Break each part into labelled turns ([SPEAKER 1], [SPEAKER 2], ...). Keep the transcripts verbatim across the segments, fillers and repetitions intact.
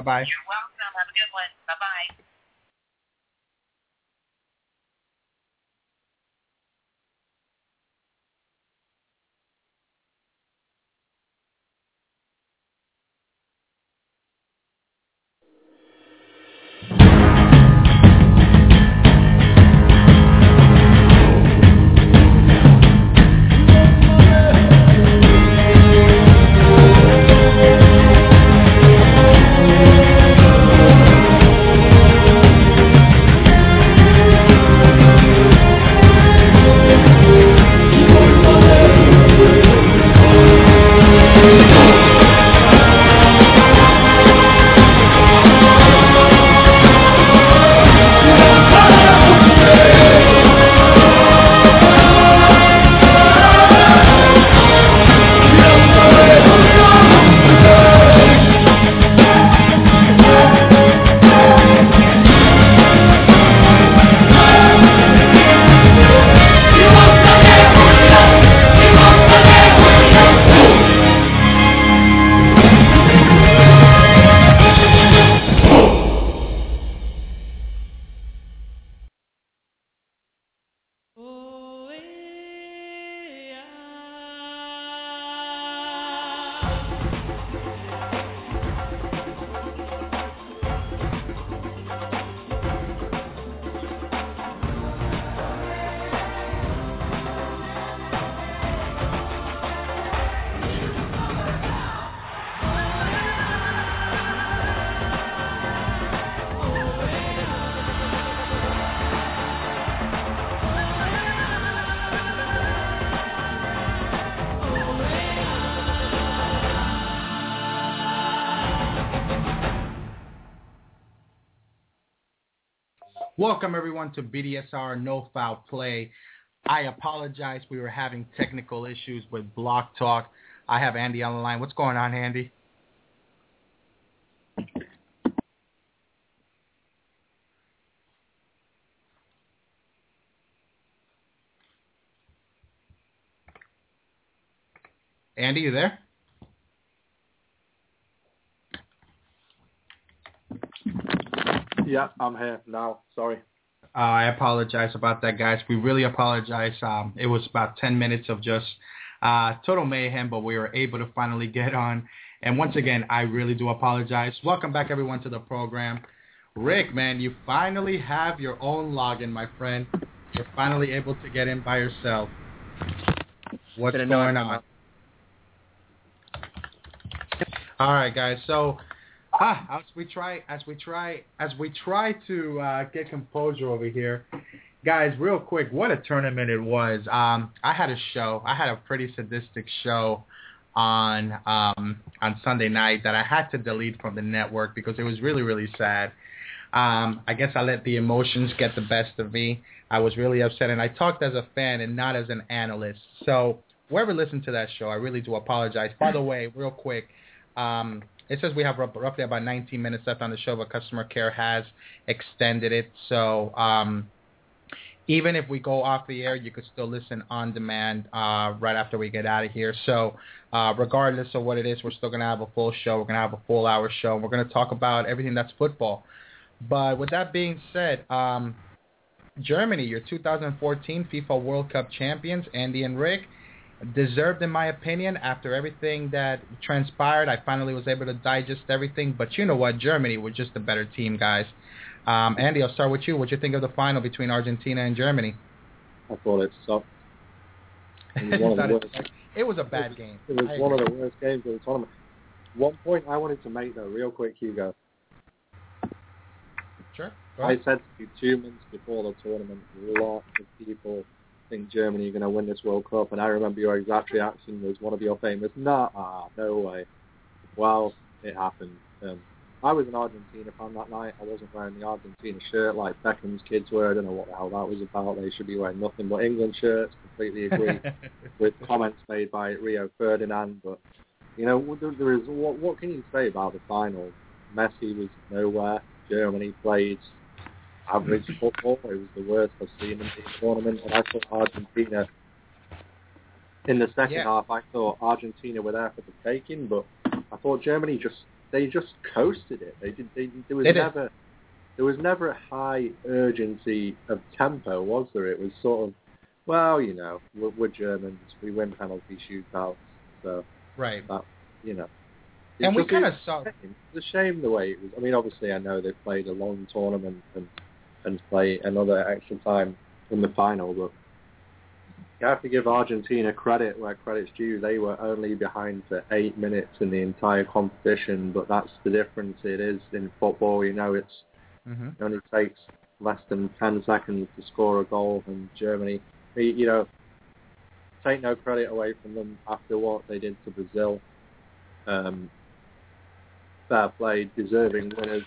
[SPEAKER 1] Bye-bye.
[SPEAKER 2] You're welcome. Have a good one. Bye-bye.
[SPEAKER 1] Welcome, everyone, to B D S R No Foul Play. I apologize. We were having technical issues with Block Talk. I have Andy on the line. What's going on, Andy? Andy, you there?
[SPEAKER 3] Yeah, I'm here now. Sorry.
[SPEAKER 1] Uh, I apologize about that, guys. We really apologize. Um, it was about ten minutes of just uh, total mayhem, but we were able to finally get on. And once again, I really do apologize. Welcome back, everyone, to the program. Rick, man, you finally have your own login, my friend. You're finally able to get in by yourself. What's going on? All right, guys. So, ah, as we try, as we try, as we try to uh, get composure over here, guys. Real quick, what a tournament it was. Um, I had a show. I had a pretty sadistic show on um, on Sunday night that I had to delete from the network because it was really, really sad. Um, I guess I let the emotions get the best of me. I was really upset, and I talked as a fan and not as an analyst. So, whoever listened to that show, I really do apologize. By the way, real quick. Um, it says we have roughly about nineteen minutes left on the show, but customer care has extended it. So um, even if we go off the air, you could still listen on demand uh, right after we get out of here. So uh, regardless of what it is, we're still going to have a full show. We're going to have a full hour show. And we're going to talk about everything that's football. But with that being said, um, Germany, your two thousand fourteen FIFA World Cup champions, Andy and Rick, deserved, in my opinion, after everything that transpired. I finally was able to digest everything. But you know what? Germany was just a better team, guys. Um, Andy, I'll start with you. What do you think of the final between Argentina and Germany?
[SPEAKER 3] I thought it sucked. It was, one of the worst.
[SPEAKER 1] It was a bad
[SPEAKER 3] it was,
[SPEAKER 1] game.
[SPEAKER 3] It was one of the worst games of the tournament. One point I wanted to make, though, real quick, Hugo.
[SPEAKER 1] Sure.
[SPEAKER 3] I said to you two months before the tournament, lots of people think Germany are going to win this World Cup, and I remember your exact reaction was one of your famous, nah, ah, no way. Well, it happened. Um, I was an Argentina fan that night. I wasn't wearing the Argentina shirt like Beckham's kids were. I don't know what the hell that was about. They should be wearing nothing but England shirts. Completely agree with comments made by Rio Ferdinand. But, you know, there, there is what, what can you say about the final? Messi was nowhere. Germany played average football. It was the worst I've seen in the tournament. And I thought Argentina, in the second
[SPEAKER 1] yeah.
[SPEAKER 3] half, I thought Argentina were there for the taking, but I thought Germany just, they just coasted it. They did. They, there was
[SPEAKER 1] They did.
[SPEAKER 3] never there was never a high urgency of tempo, was there? It was sort of, well, you know, we're, we're Germans. We win penalty shootouts, so
[SPEAKER 1] right.
[SPEAKER 3] that, you know.
[SPEAKER 1] And we
[SPEAKER 3] just-
[SPEAKER 1] kind of
[SPEAKER 3] it's
[SPEAKER 1] saw.
[SPEAKER 3] a shame. It's a shame the way it was. I mean, obviously, I know they played a long tournament and and play another extra time in the final, but you have to give Argentina credit where credit's due. They were only behind for eight minutes in the entire competition, but that's the difference. It is in football, you know, it's
[SPEAKER 1] Mm-hmm.
[SPEAKER 3] it only takes less than ten seconds to score a goal, and Germany, you know, take no credit away from them after what they did to Brazil. Um, fair play, deserving winners.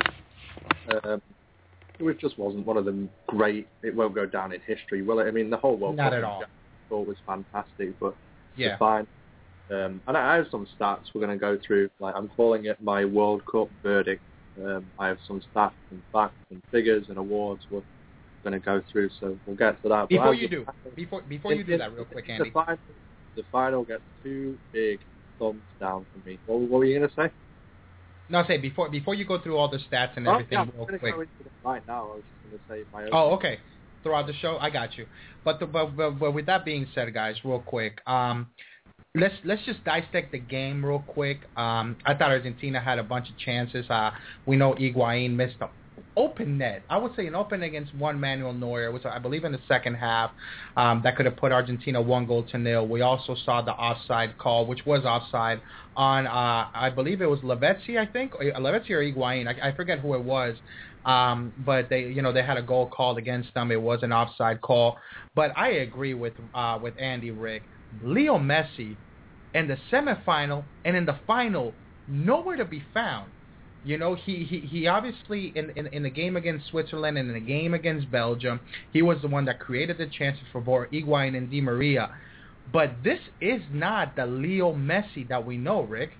[SPEAKER 3] Um, it just wasn't one of them great. It won't go down in history, will it? I mean, the whole World
[SPEAKER 1] Not
[SPEAKER 3] Cup
[SPEAKER 1] at
[SPEAKER 3] in
[SPEAKER 1] all.
[SPEAKER 3] general was fantastic, but
[SPEAKER 1] Yeah.
[SPEAKER 3] it's fine. Um, and I have some stats we're going to go through. Like, I'm calling it my World Cup verdict. Um, I have some stats and facts and figures and awards we're going to go through, so we'll get to that. But
[SPEAKER 1] Before
[SPEAKER 3] as
[SPEAKER 1] you
[SPEAKER 3] the
[SPEAKER 1] do,
[SPEAKER 3] final-
[SPEAKER 1] before before you do that, real quick,
[SPEAKER 3] the
[SPEAKER 1] Andy.
[SPEAKER 3] final, the final gets two big thumbs down from me. What, what were you going to say?
[SPEAKER 1] No, say before before you go through all the stats and
[SPEAKER 3] Oh,
[SPEAKER 1] everything,
[SPEAKER 3] yeah, I'm
[SPEAKER 1] real
[SPEAKER 3] going to
[SPEAKER 1] quick.
[SPEAKER 3] go into it right now. I was just going to say my own.
[SPEAKER 1] Oh, okay. Throughout the show, I got you. But the, but, but but with that being said, guys, real quick, um, let's let's just dissect the game real quick. Um, I thought Argentina had a bunch of chances. Uh, we know Higuain missed an open net. I would say an open against one Manuel Neuer, which I believe in the second half, um, that could have put Argentina one goal to nil. We also saw the offside call, which was offside on, uh, I believe it was Lavezzi, I think, or Lavezzi or Higuain. I, I forget who it was. Um, but they, you know, they had a goal called against them. It was an offside call. But I agree with uh, with Andy Rick. Leo Messi in the semifinal and in the final, nowhere to be found. You know, he, he, he obviously, in, in, in the game against Switzerland and in the game against Belgium, he was the one that created the chances for both Higuain and Di Maria. But this is not the Leo Messi that we know, Rick.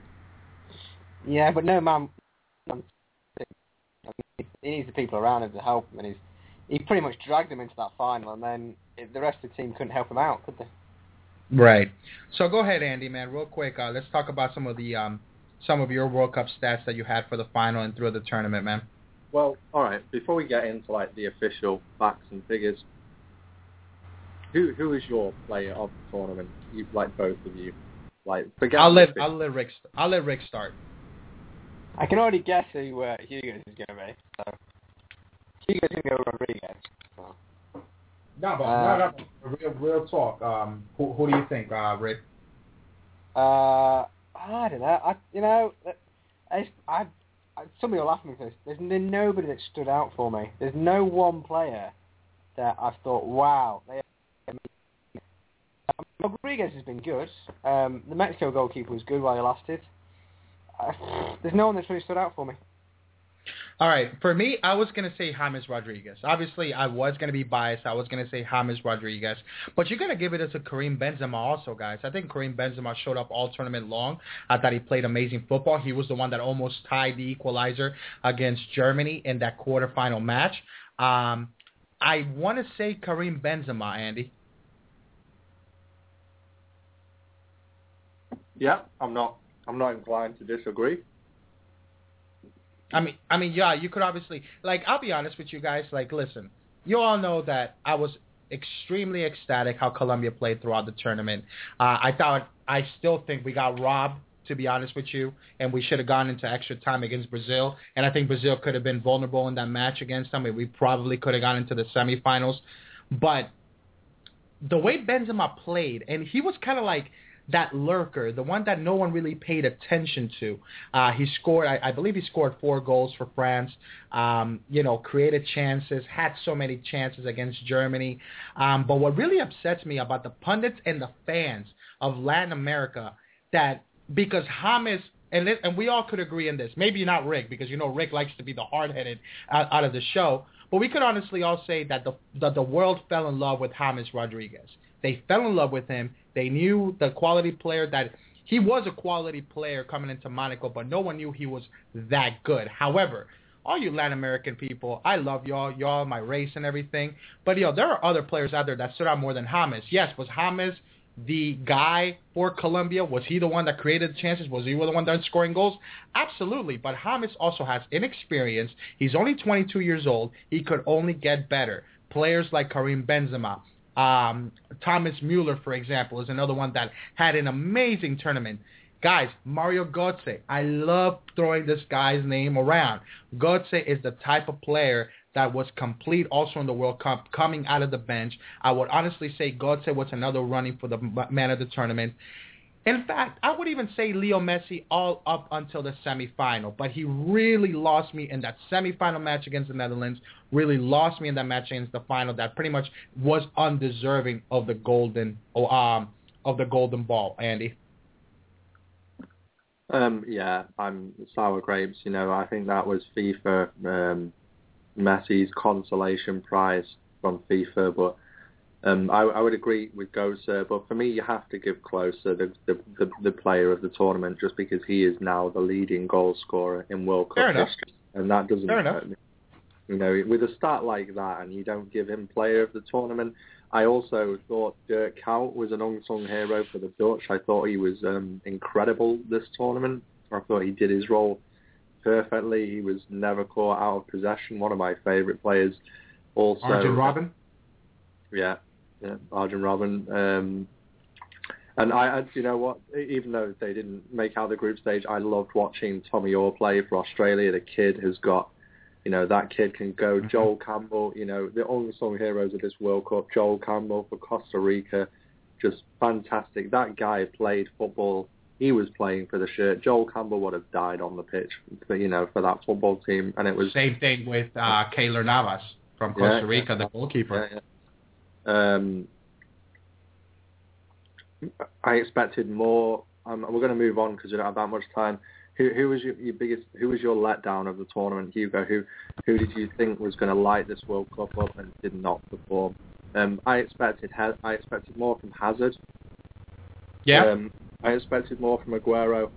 [SPEAKER 4] Yeah, but no, man. He needs the people around him to help him, and he's, he pretty much dragged them into that final, and then it, the rest of the team couldn't help him out, could they?
[SPEAKER 1] Right. So go ahead, Andy, man, real quick. Uh, let's talk about some of the um, some of your World Cup stats that you had for the final and through the tournament, man.
[SPEAKER 3] Well, all right. Before we get into like the official facts and figures, who who is your player of the tournament? You like both of you. Like, forget.
[SPEAKER 1] I'll let
[SPEAKER 3] the-
[SPEAKER 1] I'll let Rick st- I'll let Rick start.
[SPEAKER 4] I can already guess who uh, Hugo's is going to be. So Hugo's going to go Rodriguez. So.
[SPEAKER 1] No, but
[SPEAKER 4] Uh,
[SPEAKER 1] no, no, real real talk. Um, who who do you think, uh, Rick?
[SPEAKER 4] Uh, I don't know. I you know, I, I, I somebody will laugh at me for this. There's n- nobody that stood out for me. There's no one player that I've thought, wow. They, um, Rodriguez has been good. Um, the Mexico goalkeeper was good while he lasted. Uh, there's no one that's really stood out for me.
[SPEAKER 1] All right, for me, I was going to say James Rodriguez. Obviously, I was going to be biased. I was going to say James Rodriguez. But you're going to give it to Karim Benzema also, guys. I think Karim Benzema showed up all tournament long. I thought he played amazing football. He was the one that almost tied the equalizer against Germany in that quarterfinal match. Um, I want to say Karim Benzema, Andy.
[SPEAKER 3] Yeah, I'm not. I'm not inclined to disagree.
[SPEAKER 1] I mean, I mean, yeah, you could obviously, like, I'll be honest with you guys. Like, listen, you all know that I was extremely ecstatic how Colombia played throughout the tournament. Uh, I thought, I still think we got robbed, to be honest with you, and we should have gone into extra time against Brazil. And I think Brazil could have been vulnerable in that match against them, and we probably could have gone into the semifinals. But the way Benzema played, and he was kind of like that lurker, the one that no one really paid attention to. Uh, he scored, I, I believe he scored four goals for France, um, you know, created chances, had so many chances against Germany. Um, but what really upsets me about the pundits and the fans of Latin America, that because James, and, and we all could agree on this, maybe not Rick, because, you know, Rick likes to be the hard-headed out, out of the show, but we could honestly all say that the, that the world fell in love with James Rodriguez. They fell in love with him. They knew the quality player that he was a quality player coming into Monaco, but no one knew he was that good. However, all you Latin American people, I love y'all, y'all, my race and everything. But, yo, there are other players out there that stood out more than James. Yes, was James the guy for Colombia? Was he the one that created the chances? Was he the one that scoring goals? Absolutely. But James also has inexperience. He's only twenty-two years old. He could only get better. Players like Karim Benzema, um, Thomas Mueller, for example, is another one that had an amazing tournament. Guys, Mario Götze, I love throwing this guy's name around. Götze is the type of player that was complete also in the World Cup, coming out of the bench. I would honestly say Götze was another running for the man of the tournament. In fact, I would even say Leo Messi all up until the semifinal, but he really lost me in that semifinal match against the Netherlands, really lost me in that match against the final that pretty much was undeserving of the golden um, of the golden ball, Andy.
[SPEAKER 3] Um, yeah, I'm sour grapes. You know, I think that was FIFA um, Messi's consolation prize from FIFA, but um, I, I would agree with Götze. But for me, you have to give Klose the, the the the player of the tournament just because he is now the leading goal scorer in World Cup history, and that doesn't.
[SPEAKER 1] Fair enough.
[SPEAKER 3] You know, with a stat like that, and you don't give him player of the tournament. I also thought Dirk Kuyt was an unsung hero for the Dutch. I thought he was um, incredible this tournament. I thought he did his role perfectly. He was never caught out of possession. One of my favourite players. Also,
[SPEAKER 1] Arjen Robben?
[SPEAKER 3] Yeah, yeah, Arjen Robben. Um, and I, I, you know what, even though they didn't make out the group stage, I loved watching Tommy Orr play for Australia. The kid has got... You know, that kid can go. Mm-hmm. Joel Campbell, you know, the unsung heroes of this World Cup. Joel Campbell for Costa Rica, just fantastic. That guy played football. He was playing for the shirt. Joel Campbell would have died on the pitch, for, you know, for that football team. And it was...
[SPEAKER 1] Same thing with uh, Keylor Navas from Costa Rica,
[SPEAKER 3] yeah,
[SPEAKER 1] the goalkeeper.
[SPEAKER 3] Yeah, yeah. Um, I expected more. Um, we're going to move on because we don't have that much time. Who, who was your, your biggest? Who was your letdown of the tournament, Hugo? Who, who did you think was going to light this World Cup up and did not perform? Um, I expected, I expected more from Hazard.
[SPEAKER 1] Yeah.
[SPEAKER 3] Um, I expected more from Aguero.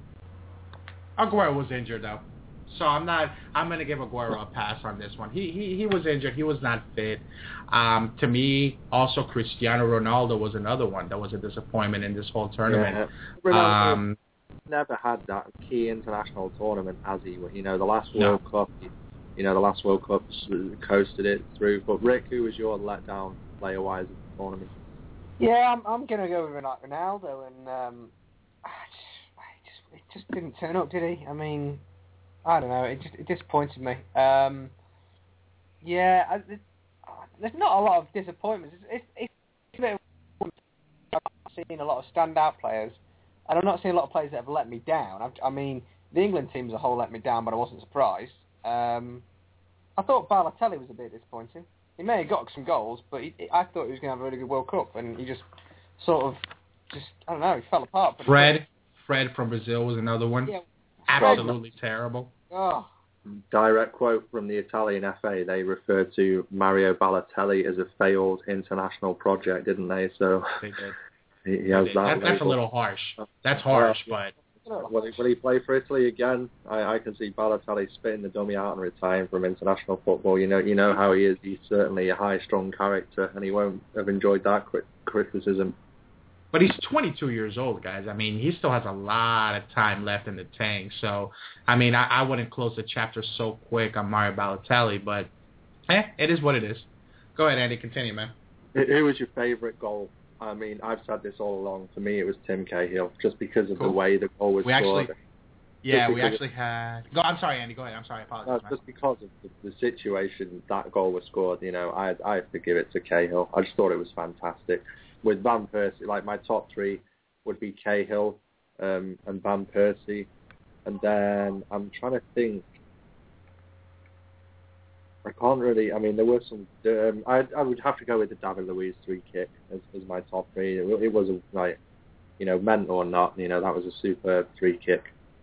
[SPEAKER 1] Aguero was injured though, so I'm not. I'm going to give Aguero a pass on this one. He he he was injured. He was not fit. Um, to me, also Cristiano Ronaldo was another one that was a disappointment in this whole tournament.
[SPEAKER 3] Yeah. Ronaldo,
[SPEAKER 1] Um.
[SPEAKER 3] never had that key international tournament as he, you know, the last World no. Cup, you know, the last World Cup coasted it through. But Rick, who was your letdown player-wise of the tournament?
[SPEAKER 4] Yeah, I'm, I'm going to go with Ronaldo, and um, I just, I just, it just didn't turn up, did he? I mean, I don't know, it just it disappointed me. Um, yeah, I, it, there's not a lot of disappointments. It's, it's, it's a bit of, I've seen a lot of standout players. And I'm not seeing a lot of players that have let me down. I've, I mean, the England team as a whole let me down, but I wasn't surprised. Um, I thought Balotelli was a bit disappointing. He may have got some goals, but he, I thought he was going to have a really good World Cup, and he just sort of, just I don't know, he fell apart.
[SPEAKER 1] Fred, Fred from Brazil was another one.
[SPEAKER 4] Yeah.
[SPEAKER 1] Absolutely Fred. Terrible.
[SPEAKER 4] Oh.
[SPEAKER 3] Direct quote from the Italian F A. They referred to Mario Balotelli as a failed international project, didn't they? So.
[SPEAKER 1] They did.
[SPEAKER 3] He, he has that.
[SPEAKER 1] that that's a little harsh. That's harsh,
[SPEAKER 3] uh,
[SPEAKER 1] but...
[SPEAKER 3] Will he, will he play for Italy again? I, I can see Balotelli spitting the dummy out and retiring from international football. You know you know how he is. He's certainly a high-strung character, and he won't have enjoyed that crit- criticism.
[SPEAKER 1] But he's twenty-two years old, guys. I mean, he still has a lot of time left in the tank. So, I mean, I, I wouldn't close the chapter so quick on Mario Balotelli, but eh, it is what it is. Go ahead, Andy. Continue, man.
[SPEAKER 3] Who was your favourite goal? I mean, I've said this all along. For me, it was Tim Cahill, just because of cool. the way the goal was
[SPEAKER 1] we
[SPEAKER 3] scored.
[SPEAKER 1] Actually, yeah, we actually of, had... Go, I'm sorry, Andy. Go ahead. I'm sorry. I apologize.
[SPEAKER 3] No, just because of the, the situation that goal was scored, you know, I I have to give it to Cahill. I just thought it was fantastic. With Van Persie, like my top three would be Cahill um, and Van Persie. And then I'm trying to think... I can't really. I mean, there were some. Um, I I would have to go with the David Luiz three kick as, as my top three. It, it was a, like, you know, meant or not. You know, that was a superb three kick.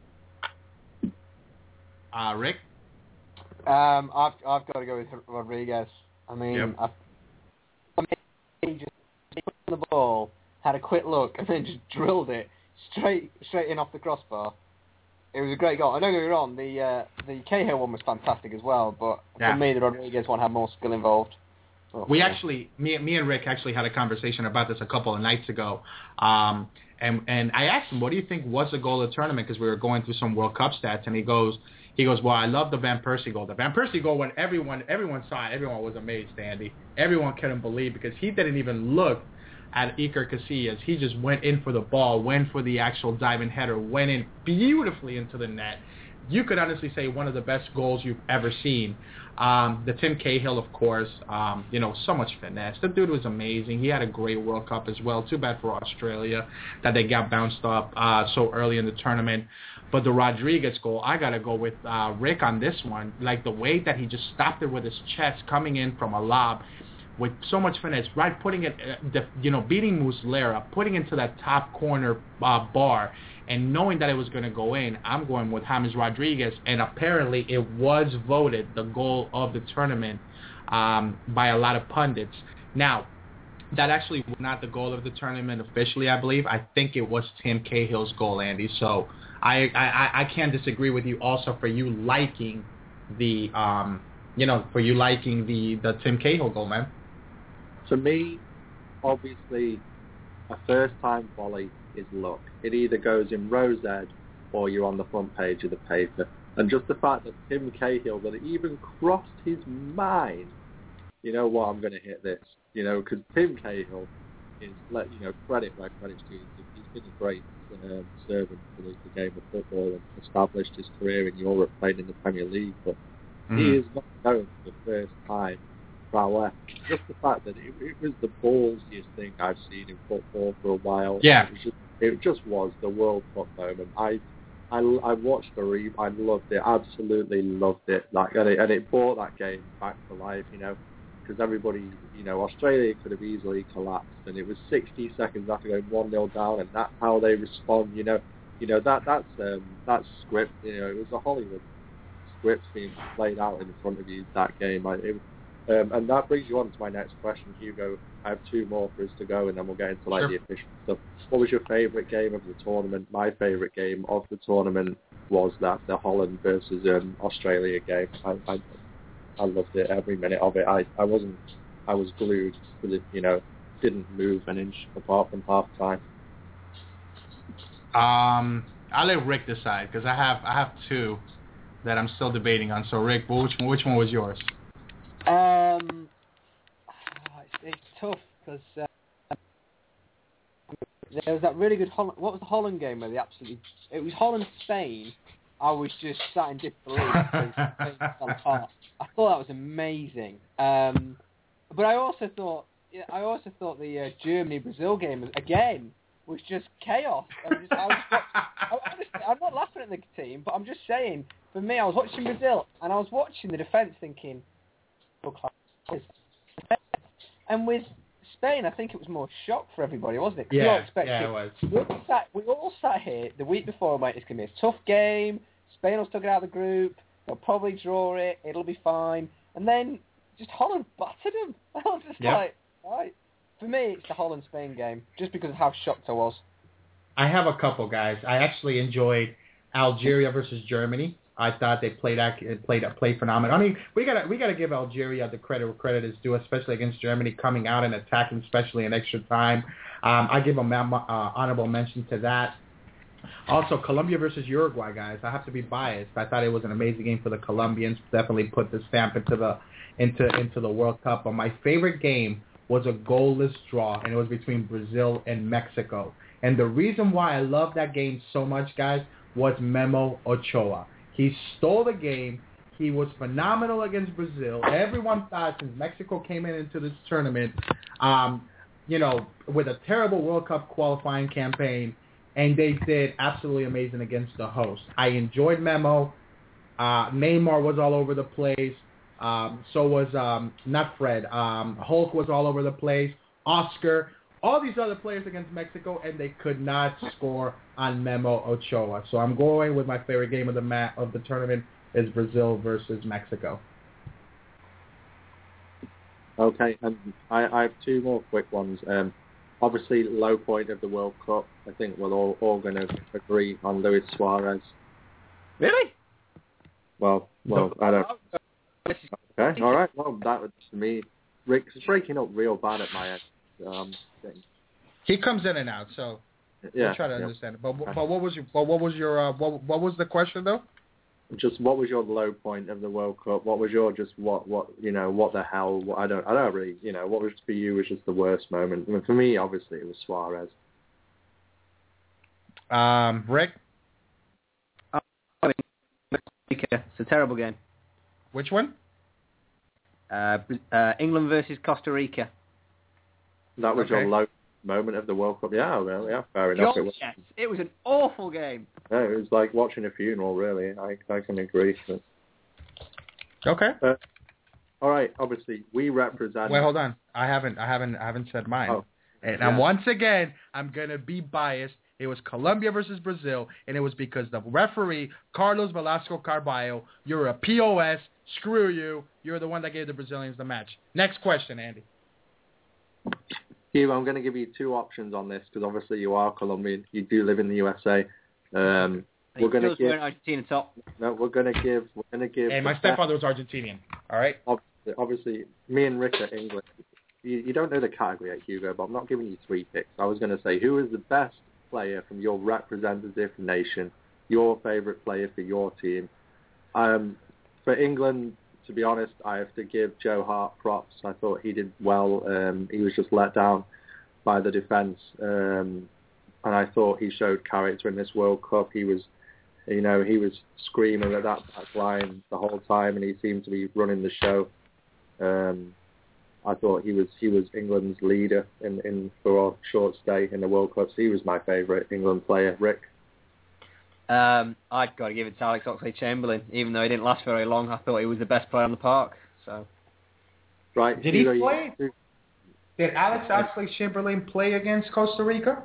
[SPEAKER 1] Uh, Rick.
[SPEAKER 4] Um, I've I've got to go with Rodriguez. I mean,
[SPEAKER 1] yep.
[SPEAKER 4] I, I mean, he just put the ball, had a quick look, and then just drilled it straight straight in off the crossbar. It was a great goal. I don't get me wrong, the uh, the Cahill one was fantastic as well, but
[SPEAKER 1] yeah.
[SPEAKER 4] for me, the Rodriguez one had more skill involved.
[SPEAKER 3] Oh,
[SPEAKER 1] we
[SPEAKER 3] yeah.
[SPEAKER 1] actually, me, me and Rick actually had a conversation about this a couple of nights ago. Um, and, and I asked him, what do you think was the goal of the tournament? Because we were going through some World Cup stats, and he goes, he goes, well, I love the Van Persie goal. The Van Persie goal, when everyone, everyone saw it, everyone was amazed, Andy. Everyone couldn't believe, because he didn't even look at Iker Casillas. He just went in for the ball, went for the actual diving header, went in beautifully into the net. You could honestly say one of the best goals you've ever seen. Um, the Tim Cahill, of course, um, you know, so much finesse. The dude was amazing. He had a great World Cup as well. Too bad for Australia that they got bounced up uh, so early in the tournament. But the Rodriguez goal, I got to go with uh, Rick on this one. Like the way that he just stopped it with his chest coming in from a lob with so much finesse, right, putting it, uh, the, you know, beating Muslera, putting into that top corner uh, bar, and knowing that it was going to go in. I'm going with James Rodriguez, and apparently it was voted the goal of the tournament um, by a lot of pundits. Now, that actually was not the goal of the tournament officially, I believe. I think it was Tim Cahill's goal, Andy. So I, I, I can't disagree with you also for you liking the, um, you know, for you liking the, the Tim Cahill goal, man.
[SPEAKER 3] To me, obviously, a first-time volley is luck. It either goes in rosette or you're on the front page of the paper. And just the fact that Tim Cahill, that it even crossed his mind, you know what, I'm going to hit this. You know, because Tim Cahill is, let you know, credit where credit's due. He's been a great um, servant for the, the game of football and established his career in Europe, playing in the Premier League. But mm. he is not known for the first time. Prowess. Just the fact that it, it was the ballsiest thing I've seen in football for a while.
[SPEAKER 1] Yeah.
[SPEAKER 3] It, was just, it just was the World Cup moment. I, I, I watched the re. I loved it. Absolutely loved it. Like, and it, and it brought that game back to life. You know, because everybody, you know, Australia could have easily collapsed, and it was sixty seconds after going one nil down, and that's how they respond. You know, you know that that's um, that's script. You know, it was a Hollywood script being played out in front of you that game. I, it, Um, and that brings you on to my next question, Hugo. I have two more for us to go, and then we'll get into like sure. the official stuff. What was your favourite game of the tournament? My favourite game of the tournament was that the Holland versus um, Australia game. I, I I loved it, every minute of it. I, I wasn't, I was glued to it. You know, didn't move an inch apart from half time.
[SPEAKER 1] Um, I'll let Rick decide because I have I have two that I'm still debating on. So Rick, which one, which one was yours?
[SPEAKER 4] Um, it's, it's tough because uh, there was that really good Holland. What was the Holland game where they absolutely? It was Holland Spain. I was just sat in disbelief because Spain fell apart. I thought that was amazing. Um, but I also thought, yeah, I also thought the uh, Germany Brazil game was, again was just chaos. I was just, I was I, I just, I'm not laughing at the team, but I'm just saying. For me, I was watching Brazil and I was watching the defence, thinking. And with Spain, I think it was more shock for everybody, wasn't it?
[SPEAKER 1] Yeah,
[SPEAKER 4] we all expected,
[SPEAKER 1] yeah, it was.
[SPEAKER 4] We all, sat, we all sat here the week before and went, it's going to be a tough game. Spain will still get out of the group. They'll probably draw it. It'll be fine. And then just Holland battered them. I was just
[SPEAKER 1] yep.
[SPEAKER 4] like, right. For me, it's the Holland-Spain game, just because of how shocked I was.
[SPEAKER 1] I have a couple, guys. I actually enjoyed Algeria versus Germany. I thought they played played played phenomenal. I mean, we gotta we gotta give Algeria the credit where credit is due, especially against Germany, coming out and attacking, especially in extra time. Um, I give them uh, honorable mention to that. Also, Colombia versus Uruguay, guys. I have to be biased. I thought it was an amazing game for the Colombians. Definitely put the stamp into the into into the World Cup. But my favorite game was a goalless draw, and it was between Brazil and Mexico. And the reason why I love that game so much, guys, was Memo Ochoa. He stole the game. He was phenomenal against Brazil. Everyone thought since Mexico came in into this tournament, um, you know, with a terrible World Cup qualifying campaign, and they did absolutely amazing against the host. I enjoyed Memo. Uh, Neymar was all over the place. Um, so was, um, not Fred. Um, Hulk was all over the place. Oscar. All these other players against Mexico, and they could not score on Memo Ochoa. So I'm going with my favorite game of the mat of the tournament is Brazil versus Mexico.
[SPEAKER 3] Okay, and I, I have two more quick ones. Um, obviously, low point of the World Cup. I think we're all, all going to agree on Luis Suarez.
[SPEAKER 1] Really?
[SPEAKER 3] Well, well, I don't. Okay, all right. Well, that was to me. Rick's breaking up real bad at my end. Um, thing.
[SPEAKER 1] He comes in and out, so
[SPEAKER 3] yeah,
[SPEAKER 1] we'll try to
[SPEAKER 3] yeah.
[SPEAKER 1] understand it. But but what was your but what was your uh, what what was the question though?
[SPEAKER 3] Just what was your low point of the World Cup? What was your just what what you know what the hell? What, I don't I don't really you know what was for you was just the worst moment. I mean, for me, obviously, it was Suarez.
[SPEAKER 1] Um, Rick,
[SPEAKER 5] It's a terrible game.
[SPEAKER 1] which one?
[SPEAKER 5] Uh, uh, England versus Costa Rica.
[SPEAKER 3] That was
[SPEAKER 1] Okay.
[SPEAKER 3] your low moment of the World Cup. Yeah, well, yeah, fair enough. It was,
[SPEAKER 5] Yes, it was an awful game.
[SPEAKER 3] no, it was like watching a funeral, really. I I can agree. But,
[SPEAKER 1] Okay.
[SPEAKER 3] uh, all right, obviously, we represent.
[SPEAKER 1] Wait, hold on. I haven't I haven't I haven't said mine.
[SPEAKER 3] Oh,
[SPEAKER 1] and
[SPEAKER 3] yeah.
[SPEAKER 1] and once again, I'm gonna be biased. It was Colombia versus Brazil, and it was because the referee, Carlos Velasco Carballo, you're a P O S. Screw you. You're the one that gave the Brazilians the match. Next question, Andy.
[SPEAKER 3] Hugh, I'm going to give you two options on this because obviously you are Colombian. You do live in the U S A. Um, we're going to give.
[SPEAKER 5] Argentina top.
[SPEAKER 3] No, we're going to give. We're going to give.
[SPEAKER 1] Hey, my stepfather was Argentinian. All right.
[SPEAKER 3] Obviously, obviously, me and Rick are English. You, you don't know the category at Hugo, but I'm not giving you three picks. I was going to say who is the best player from your representative nation, your favourite player for your team. Um, for England, to be honest, I have to give Joe Hart props. I thought he did well. Um, he was just let down by the defence, um, and I thought he showed character in this World Cup. He was, you know, he was screaming at that back line the whole time, and he seemed to be running the show. Um, I thought he was he was England's leader in, in for a short stay in the World Cup. So he was my favourite England player. Rick?
[SPEAKER 5] Um, I've got to give it to Alex Oxlade-Chamberlain. Even though he didn't last very long, I thought he was the best player on the park. So,
[SPEAKER 3] Right.
[SPEAKER 1] Did he
[SPEAKER 3] Hugo,
[SPEAKER 1] play?
[SPEAKER 3] you-
[SPEAKER 1] Did Alex Oxlade-Chamberlain play against Costa Rica?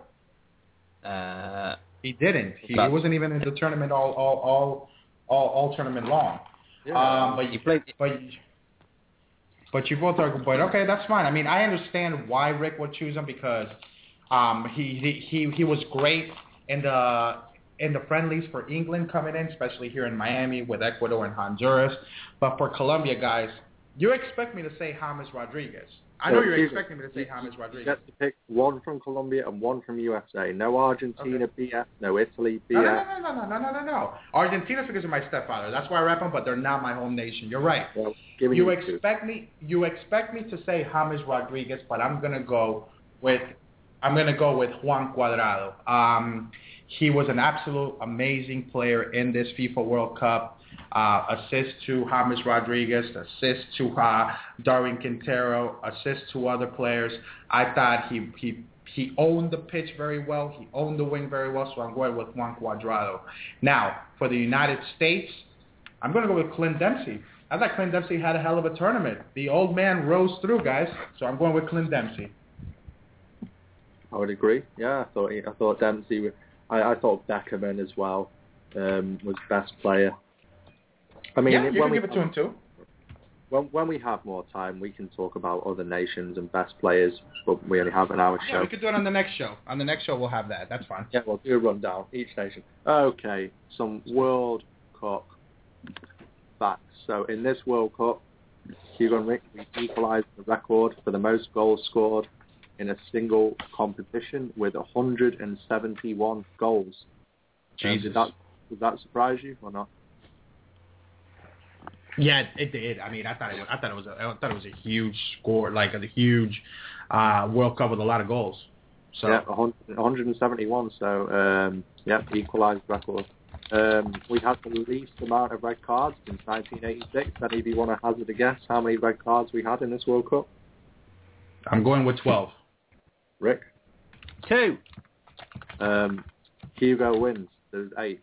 [SPEAKER 5] uh,
[SPEAKER 1] He didn't. He, he
[SPEAKER 5] But-
[SPEAKER 1] wasn't even in the tournament all all all all, all tournament long.
[SPEAKER 3] Yeah.
[SPEAKER 1] Um, but
[SPEAKER 5] he
[SPEAKER 1] you
[SPEAKER 5] played.
[SPEAKER 1] but but you both are. But okay, that's fine. I mean, I understand why Rick would choose him because um, he, he he he was great in the in the friendlies for England coming in, especially here in Miami with Ecuador and Honduras. But for Colombia, guys, you expect me to say James Rodriguez. I know
[SPEAKER 3] Yeah,
[SPEAKER 1] you're
[SPEAKER 3] Hugo,
[SPEAKER 1] expecting me to say
[SPEAKER 3] you-
[SPEAKER 1] James
[SPEAKER 3] You
[SPEAKER 1] Rodriguez.
[SPEAKER 3] get to pick one from Colombia and one from U S A. No Argentina
[SPEAKER 1] Okay.
[SPEAKER 3] B S, no Italy B S.
[SPEAKER 1] No, no, no, no, no, no, no, no. Argentina's because of my stepfather. That's why I rep them, but they're not my home nation. You're right.
[SPEAKER 3] Well, giving
[SPEAKER 1] You
[SPEAKER 3] you two.
[SPEAKER 1] expect me. You expect me to say James Rodriguez, but I'm gonna go with. I'm gonna go with Juan Cuadrado. Um, he was an absolute amazing player in this FIFA World Cup. Uh, assist to James Rodriguez, assist to uh, Darwin Quintero, assist to other players. I thought he he he owned the pitch very well. He owned the wing very well. So I'm going with Juan Cuadrado. Now for the United States, I'm going to go with Clint Dempsey. I thought Clint Dempsey had a hell of a tournament. The old man rose through, guys. So I'm going with Clint Dempsey.
[SPEAKER 3] I would agree. Yeah, I thought he, I thought Dempsey. was- I, I thought Beckerman as well um, was best player. I mean,
[SPEAKER 1] yeah,
[SPEAKER 3] it-
[SPEAKER 1] you
[SPEAKER 3] when
[SPEAKER 1] can
[SPEAKER 3] we
[SPEAKER 1] give it to him too.
[SPEAKER 3] when when we have more time, we can talk about other nations and best players. But we only have an hour
[SPEAKER 1] Yeah,
[SPEAKER 3] show.
[SPEAKER 1] we could do it on the next show. On the next show, we'll have that. That's fine.
[SPEAKER 3] Yeah, we'll do a rundown each nation. Okay, some World Cup facts. So in this World Cup, Hugo and Rick, we equalised the record for the most goals scored in a single competition with one hundred seventy-one goals. Um,
[SPEAKER 1] Jesus.
[SPEAKER 3] did that did that surprise you or not?
[SPEAKER 1] Yeah, it did. I mean, I thought it was. I thought it was. A, I thought it was a huge score, like a huge uh, World Cup with a lot of goals. So
[SPEAKER 3] Yeah, one hundred seventy-one. So um, yeah, equalised record. Um, we had the least amount of red cards since nineteen eighty-six. Any of you want to hazard a guess how many red cards we had in this World Cup?
[SPEAKER 1] I'm going with twelve.
[SPEAKER 3] Rick?
[SPEAKER 5] two.
[SPEAKER 3] Um, Hugo wins. There's eight.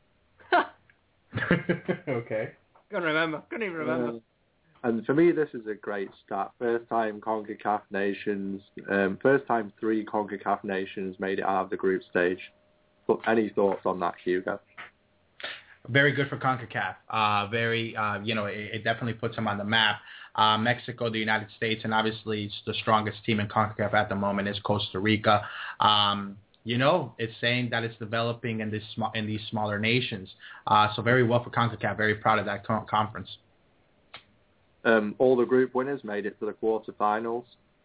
[SPEAKER 1] Okay.
[SPEAKER 5] Couldn't remember. Couldn't even remember.
[SPEAKER 3] Uh, and for me, this is a great stat. First time CONCACAF nations, um, first time three CONCACAF nations made it out of the group stage. But any thoughts on that, Hugo?
[SPEAKER 1] Very good for CONCACAF. Uh, very, uh, you know, it, it definitely puts them on the map. Uh, Mexico, the United States, and obviously it's the strongest team in CONCACAF at the moment is Costa Rica. Um, you know, it's saying that it's developing in, this sm- in these smaller nations. Uh, so very well for CONCACAF. Very proud of that con- conference.
[SPEAKER 3] Um, all the group winners made it to the quarterfinals.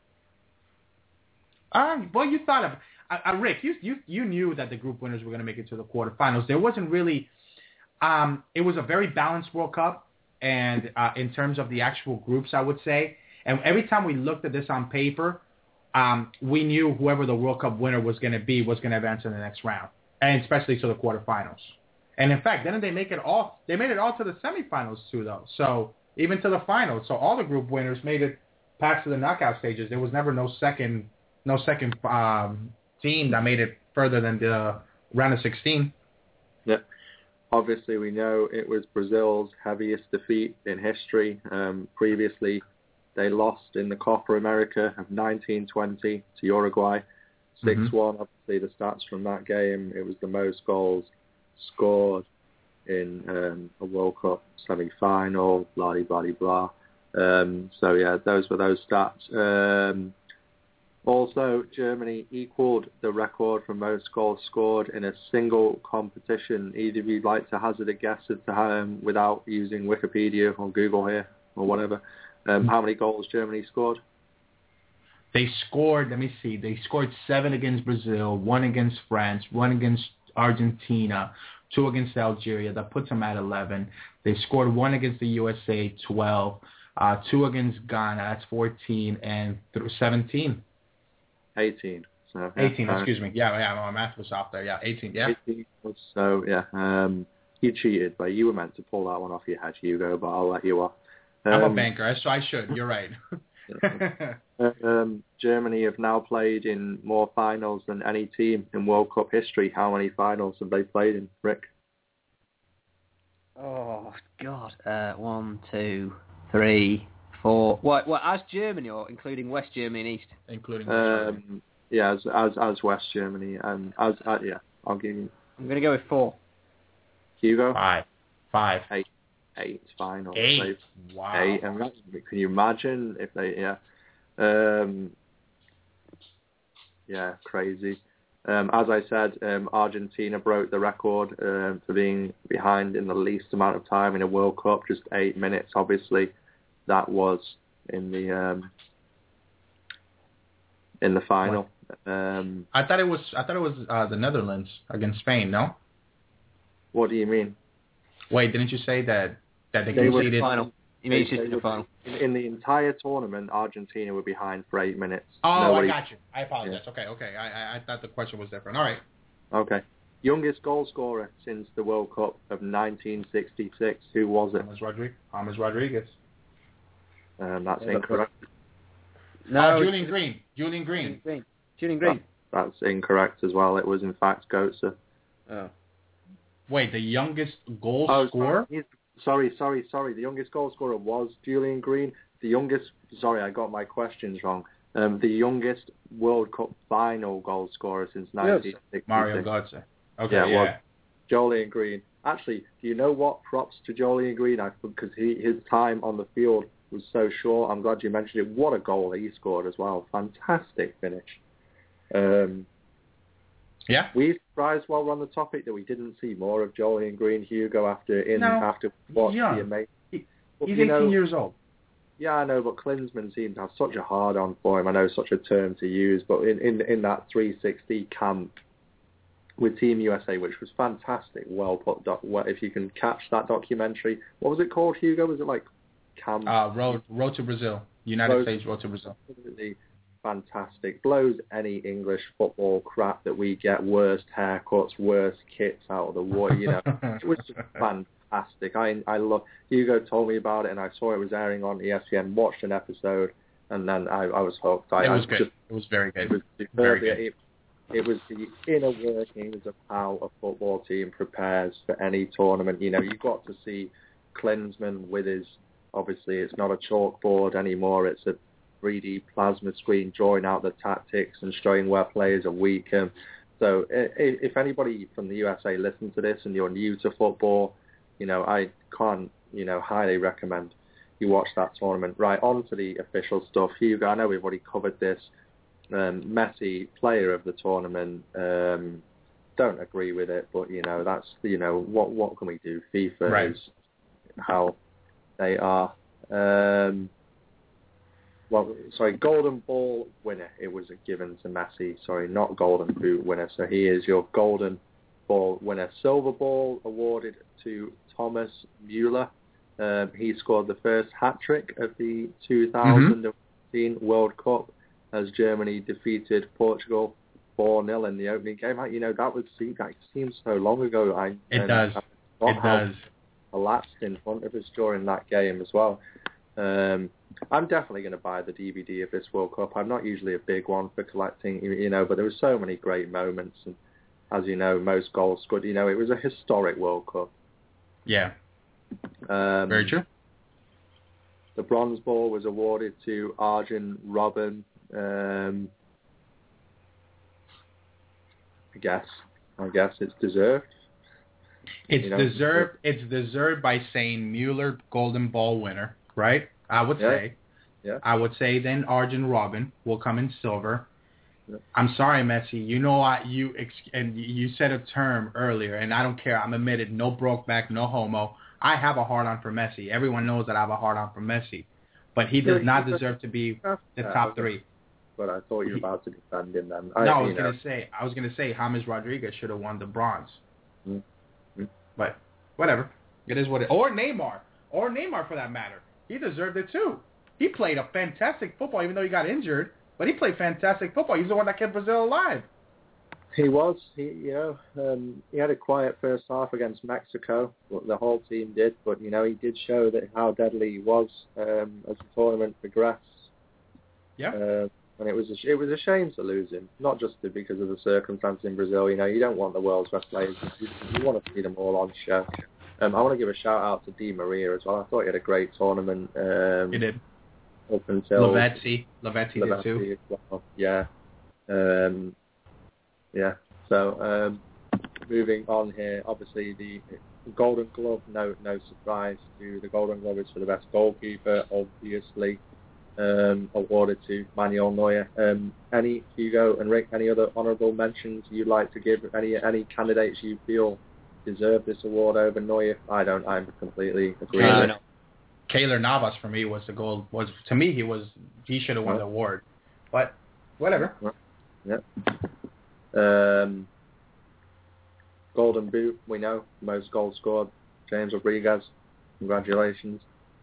[SPEAKER 1] Um, well, you thought of uh, uh, Rick. You you you knew that the group winners were going to make it to the quarterfinals. There wasn't really. Um, it was a very balanced World Cup, and uh, in terms of the actual groups, I would say. And every time we looked at this on paper, um, we knew whoever the World Cup winner was going to be was going to advance in the next round, and especially to the quarterfinals. And in fact, didn't they make it all? They made it all to the semifinals too, though. So even to the finals. So all the group winners made it past to the knockout stages. There was never no second, no second um, team that made it further than the round of sixteen.
[SPEAKER 3] Yeah. Obviously, we know it was Brazil's heaviest defeat in history. Um, previously, they lost in the Copa America of nineteen twenty to Uruguay, six one. Mm-hmm. Obviously, the stats from that game, it was the most goals scored in um, a World Cup semi-final, blah, blah, blah. Um, so, yeah, those were those stats. Um, also, Germany equalled the record for most goals scored in a single competition. Either of you like to hazard a guess as to how, um, without using Wikipedia or Google here or whatever, um, how many goals Germany scored?
[SPEAKER 1] They scored, let me see, they scored seven against Brazil, one against France, one against Argentina, two against Algeria. That puts them at eleven. They scored one against the U S A, twelve, uh, two against Ghana, that's fourteen, and th- seventeen.
[SPEAKER 3] eighteen. So,
[SPEAKER 1] eighteen,
[SPEAKER 3] yeah,
[SPEAKER 1] excuse me. Yeah, yeah, my math was off there. Yeah, eighteen, yeah.
[SPEAKER 3] eighteen. So, yeah, um, you cheated, but you were meant to pull that one off your head, Hugo, but I'll let you off. Um,
[SPEAKER 1] I'm a banker, so I should. You're right.
[SPEAKER 3] um, Germany have now played in more finals than any team in World Cup history. How many finals have they played in, Rick?
[SPEAKER 5] Oh, God. Uh, one, two, three, four. What, what, as Germany or including West Germany and East?
[SPEAKER 1] Including West Germany.
[SPEAKER 3] Um, yeah, as, as as West Germany. and as uh, Yeah, I'll give you.
[SPEAKER 5] I'm going to go with four.
[SPEAKER 3] Hugo?
[SPEAKER 1] Five. Five.
[SPEAKER 3] Eight. Eight finals.
[SPEAKER 1] Eight.
[SPEAKER 3] They've,
[SPEAKER 1] Wow.
[SPEAKER 3] Eight. And that, can you imagine if they, yeah. Um, yeah, crazy. Um, as I said, um, Argentina broke the record um, for being behind in the least amount of time in a World Cup, just eight minutes. Obviously, that was in the um, in the final. Um,
[SPEAKER 1] I thought it was. I thought it was uh, the Netherlands against Spain. No.
[SPEAKER 3] What do you mean?
[SPEAKER 1] Wait, didn't you say that that they,
[SPEAKER 3] They were
[SPEAKER 1] conceded?
[SPEAKER 5] Final. You mean it's just the final?
[SPEAKER 3] In, in the entire tournament, Argentina were behind for eight minutes.
[SPEAKER 1] Oh,
[SPEAKER 3] Nobody...
[SPEAKER 1] I got you. I apologize. Yeah. Okay, okay. I, I I thought the question was different. All right.
[SPEAKER 3] Okay. Youngest goal scorer since the World Cup of nineteen sixty-six. Who was it?
[SPEAKER 1] James Rodriguez. James Rodriguez.
[SPEAKER 3] Um, that's
[SPEAKER 5] Yeah,
[SPEAKER 3] incorrect.
[SPEAKER 5] No.
[SPEAKER 1] Oh, Julian Green. Julian Green.
[SPEAKER 5] Green. Julian Green.
[SPEAKER 3] That, that's incorrect as well. It was in fact Götze.
[SPEAKER 5] Oh.
[SPEAKER 1] Wait, the youngest goal
[SPEAKER 3] Oh,
[SPEAKER 1] scorer?
[SPEAKER 3] Sorry, sorry, sorry, sorry. The youngest goal scorer was Julian Green. The youngest, sorry, I got my questions wrong. Um, the youngest World Cup final goal scorer since nineteen sixty-six.
[SPEAKER 1] Mario Götze. Okay,
[SPEAKER 3] yeah.
[SPEAKER 1] yeah.
[SPEAKER 3] Well, Julian Green. Actually, do you know what? Props to Julian Green, because he his time on the field was so short. I'm glad you mentioned it. What a goal he scored as well. Fantastic finish. Um,
[SPEAKER 1] yeah.
[SPEAKER 3] We surprised while we're on the topic that we didn't see more of Julian Green, Hugo, after in
[SPEAKER 1] no,
[SPEAKER 3] after what
[SPEAKER 1] yeah.
[SPEAKER 3] the amazing.
[SPEAKER 1] He,
[SPEAKER 3] well,
[SPEAKER 1] he's
[SPEAKER 3] you
[SPEAKER 1] eighteen
[SPEAKER 3] know,
[SPEAKER 1] years old.
[SPEAKER 3] Yeah, I know, but Klinsmann seemed to have such a hard on for him. I know such a term to use, but in, in, in that three sixty camp with Team U S A, which was fantastic, well put. Doc, well, if you can catch that documentary, what was it called, Hugo? Was it like Camp?
[SPEAKER 1] Uh, Road Road to Brazil, United
[SPEAKER 3] Road,
[SPEAKER 1] States Road to Brazil.
[SPEAKER 3] Absolutely fantastic. Blows any English football crap that we get. Worst haircuts, worst kits out of the water. You know, it was just fantastic. I I love. Hugo told me about it, and I saw it was airing on E S P N. Watched an episode, and then I, I was hooked. I,
[SPEAKER 1] it was
[SPEAKER 3] I
[SPEAKER 1] good.
[SPEAKER 3] Just,
[SPEAKER 1] it was very good.
[SPEAKER 3] It was
[SPEAKER 1] very good.
[SPEAKER 3] It, it was the inner workings of how a football team prepares for any tournament. You know, you've got to see Klinsmann with his. Obviously, it's not a chalkboard anymore. It's a three D plasma screen drawing out the tactics and showing where players are weak. Um, so if anybody from the U S A listens to this and you're new to football, you know, I can't, you know, highly recommend you watch that tournament. Right, on to the official stuff. Hugo, I know we've already covered this. Um, Messi, player of the tournament, um, don't agree with it, but, you know, that's, you know, what what can we do? FIFA
[SPEAKER 1] right.
[SPEAKER 3] is how they are. Um, well, sorry, Golden Ball winner. It was given to Messi. Sorry, not Golden Boot winner. So he is your Golden Ball winner. Silver Ball awarded to Thomas Müller. Um, he scored the first hat-trick of the two thousand fourteen mm-hmm. World Cup as Germany defeated Portugal four nil in the opening game. You know, that was that seems so long ago. I,
[SPEAKER 1] it does.
[SPEAKER 3] I
[SPEAKER 1] it does.
[SPEAKER 3] Elapsed in front of us during that game as well. Um, I'm definitely going to buy the D V D of this World Cup. I'm not usually a big one for collecting, you know, but there were so many great moments. And as you know, most goals scored. You know, it was a historic World Cup.
[SPEAKER 1] Yeah.
[SPEAKER 3] Um,
[SPEAKER 1] Very true.
[SPEAKER 3] The bronze ball was awarded to Arjen Robben. Um, I guess. I guess it's deserved.
[SPEAKER 1] It's
[SPEAKER 3] you know,
[SPEAKER 1] deserved. It's deserved by saying Mueller, Golden Ball winner, right? I would
[SPEAKER 3] yeah.
[SPEAKER 1] say.
[SPEAKER 3] Yeah.
[SPEAKER 1] I would say then Arjen Robben will come in silver.
[SPEAKER 3] Yeah.
[SPEAKER 1] I'm sorry, Messi. You know I you ex- and you said a term earlier, and I don't care. I'm admitted, no broke back, no homo. I have a hard on for Messi. Everyone knows that I have a hard on for Messi, but he does not deserve to be the top three.
[SPEAKER 3] But I thought you were about to defend him then.
[SPEAKER 1] I, no, I was
[SPEAKER 3] gonna
[SPEAKER 1] say I was gonna say James Rodriguez should have won the bronze.
[SPEAKER 3] Mm-hmm.
[SPEAKER 1] But whatever, it is what it. Or Neymar, or Neymar for that matter. He deserved it too. He played a fantastic football, even though he got injured. But he played fantastic football. He's the one that kept Brazil alive.
[SPEAKER 3] He was. He, you know, um, he had a quiet first half against Mexico. Well, the whole team did, but you know, he did show that how deadly he was um, as the tournament progressed.
[SPEAKER 1] Yeah.
[SPEAKER 3] Uh, and it was a, it was a shame to lose him, not just because of the circumstances in Brazil. You know, you don't want the world's best players. You, you want to see them all on show. Um, I want to give a shout out to Di Maria as well. I thought he had a great tournament. Um,
[SPEAKER 1] he did.
[SPEAKER 3] Up until
[SPEAKER 1] Lavezzi, Lavezzi did too.
[SPEAKER 3] Well. Yeah, um, yeah. So um, moving on here, obviously the Golden Glove. No, no surprise to the Golden Glove is for the best goalkeeper, obviously. Um, awarded to Manuel Neuer. Um, any Hugo and Rick? Any other honourable mentions you'd like to give? Any any candidates you feel deserve this award over Neuer? I don't. I'm completely agree.
[SPEAKER 1] Uh,
[SPEAKER 3] with
[SPEAKER 1] no. Keylor Navas for me was the goal. Was to me he was he should have won the award, but whatever.
[SPEAKER 3] Yeah. Um, Golden Boot, we know most goals scored. James Rodriguez, congratulations.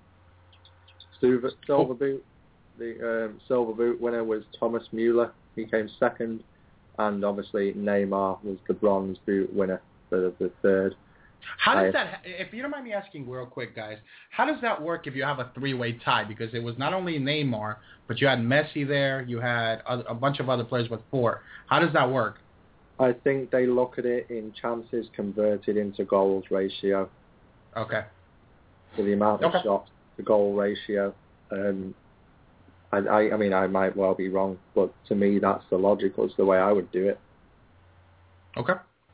[SPEAKER 3] Silver, silver Boot, the um, Silver Boot winner was Thomas Müller. He came second, and obviously Neymar was the Bronze Boot winner for the, the third.
[SPEAKER 1] How does that, if you don't mind me asking real quick, guys, how does that work if you have a three-way tie? Because it was not only Neymar, but you had Messi there, you had a, a bunch of other players with four. How does that work?
[SPEAKER 3] I think they look at it in chances converted into goals ratio.
[SPEAKER 1] Okay.
[SPEAKER 3] So the amount of
[SPEAKER 1] okay.
[SPEAKER 3] shots to goal ratio. Um, I, I, I mean, I might well be wrong, but to me that's the logical, it's the way I would do it.
[SPEAKER 1] Okay.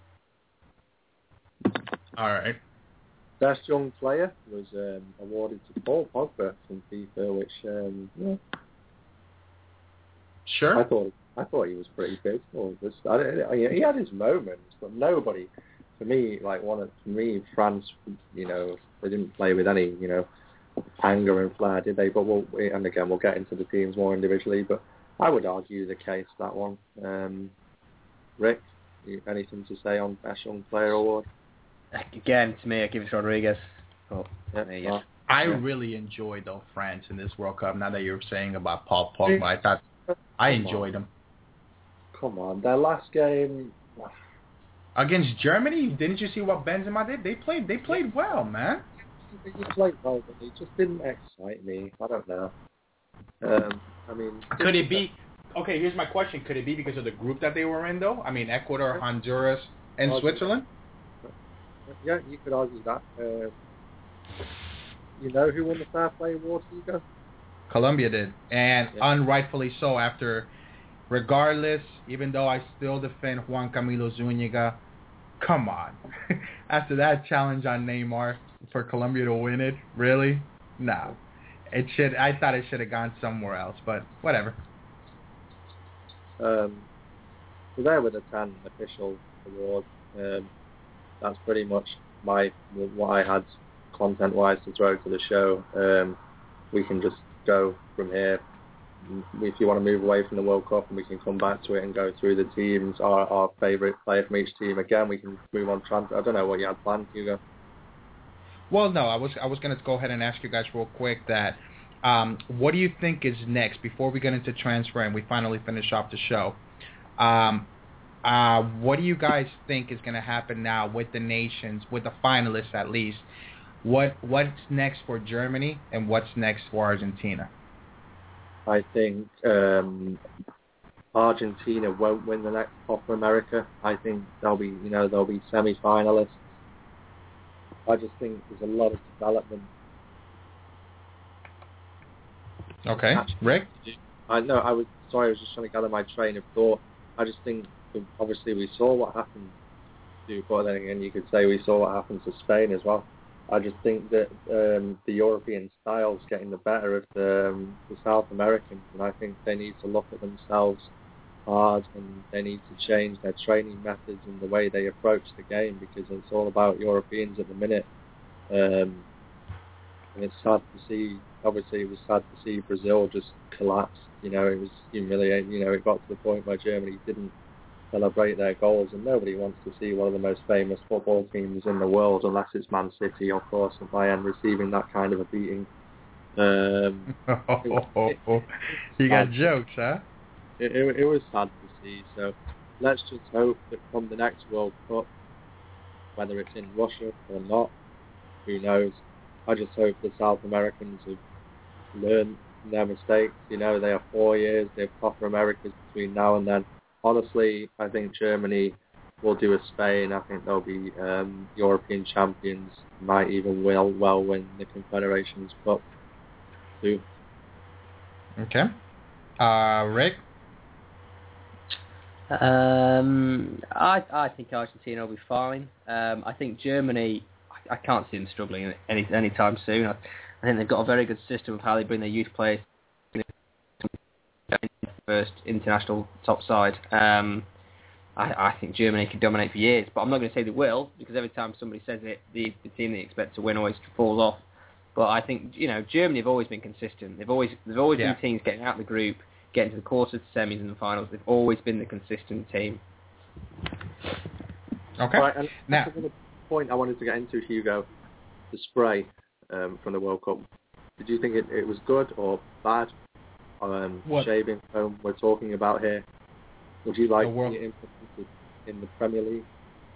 [SPEAKER 1] All right.
[SPEAKER 3] Best young player was um, awarded to Paul Pogba from FIFA, which um, yeah.
[SPEAKER 1] Sure.
[SPEAKER 3] I thought I thought he was pretty good. Or just, I don't, I mean, he had his moments, but nobody, for me, like one of for me, France, you know, they didn't play with any, you know, anger and flair, did they? But we'll, and again, we'll get into the teams more individually. But I would argue the case that one. Um, Rick, you, anything to say on Best Young Player award?
[SPEAKER 5] Again, to me, I give it to Rodriguez. Oh,
[SPEAKER 3] yeah,
[SPEAKER 5] there you go.
[SPEAKER 1] I
[SPEAKER 3] yeah.
[SPEAKER 1] really enjoyed though France in this World Cup. Now that you're saying about Paul Pogba, I thought I enjoyed him.
[SPEAKER 3] Come on, their last game
[SPEAKER 1] against Germany. Didn't you see what Benzema did? They played. They played well, man.
[SPEAKER 3] They played well, but they just didn't excite me. I don't know. Um, I mean,
[SPEAKER 1] could it be? Okay, here's my question. Could it be because of the group that they were in, though? I mean, Ecuador, Honduras, and
[SPEAKER 3] argue
[SPEAKER 1] Switzerland?
[SPEAKER 3] That. Yeah, you could argue that. Uh, you know who won the Fair Play Award, Hugo?
[SPEAKER 1] Colombia did, and
[SPEAKER 3] yeah.
[SPEAKER 1] unrightfully so after, regardless, even though I still defend Juan Camilo Zúñiga, come on. After that challenge on Neymar for Colombia to win it, really? No. It should. I thought it should have gone somewhere else, but whatever.
[SPEAKER 3] Um, so there were the ten official awards. Um, that's pretty much my what I had content-wise to throw to the show. Um, we can just go from here. If you want to move away from the World Cup and we can come back to it and go through the teams, our, our favourite player from each team again, we can move on transfer. I don't know what you had planned, Hugo.
[SPEAKER 1] Well, no, I was I was going to go ahead and ask you guys real quick that um, what do you think is next before we get into transfer and we finally finish off the show? Um, uh, what do you guys think is going to happen now with the nations, with the finalists at least? What what's next for Germany and what's next for Argentina?
[SPEAKER 3] I think um, Argentina won't win the next Copa America. I think they'll be, you know, they'll be semi-finalists. I just think there's a lot of development.
[SPEAKER 1] Okay, Rick?
[SPEAKER 3] I know. I was sorry. I was just trying to gather my train of thought. I just think, obviously, we saw what happened to, but then again, you could say we saw what happened to Spain as well. I just think that um, the European style's getting the better of the, um, the South Americans, and I think they need to look at themselves hard, and they need to change their training methods and the way they approach the game, because it's all about Europeans at the minute. Um, and it's sad to see, obviously it was sad to see Brazil just collapse. You know, it was humiliating. You know, it got to the point where Germany didn't celebrate their goals, and nobody wants to see one of the most famous football teams in the world, unless it's Man City, of course, at my end, receiving that kind of a beating. Um, it, it,
[SPEAKER 1] you got jokes, huh?
[SPEAKER 3] It, it, it was sad to see, so let's just hope that from the next World Cup, whether it's in Russia or not, who knows, I just hope the South Americans have learned from their mistakes. You know, they have four years, they have Copa Americas between now and then. Honestly, I think Germany will do a Spain. I think they'll be um, European champions, might even well, well win the Confederations Cup too.
[SPEAKER 1] Okay. Uh, Rick?
[SPEAKER 5] Um, I I think Argentina will be fine. Um, I think Germany, I, I can't see them struggling any anytime soon. I, I think they've got a very good system of how they bring their youth players first international top side. Um, I, I think Germany could dominate for years, but I'm not going to say they will, because every time somebody says it, the, the team they expect to win always falls off. But I think, you know, Germany have always been consistent. They've always they've always
[SPEAKER 1] yeah.
[SPEAKER 5] been teams getting out of the group, getting to the quarters, semis, and the finals. They've always been the consistent team.
[SPEAKER 1] Okay.
[SPEAKER 3] Right, and
[SPEAKER 1] now,
[SPEAKER 3] that's another point I wanted to get into, Hugo. The spray um, from the World Cup. Did you think it, it was good or bad? Um, shaving foam we're talking about here. Would you like to see it implemented in the Premier League?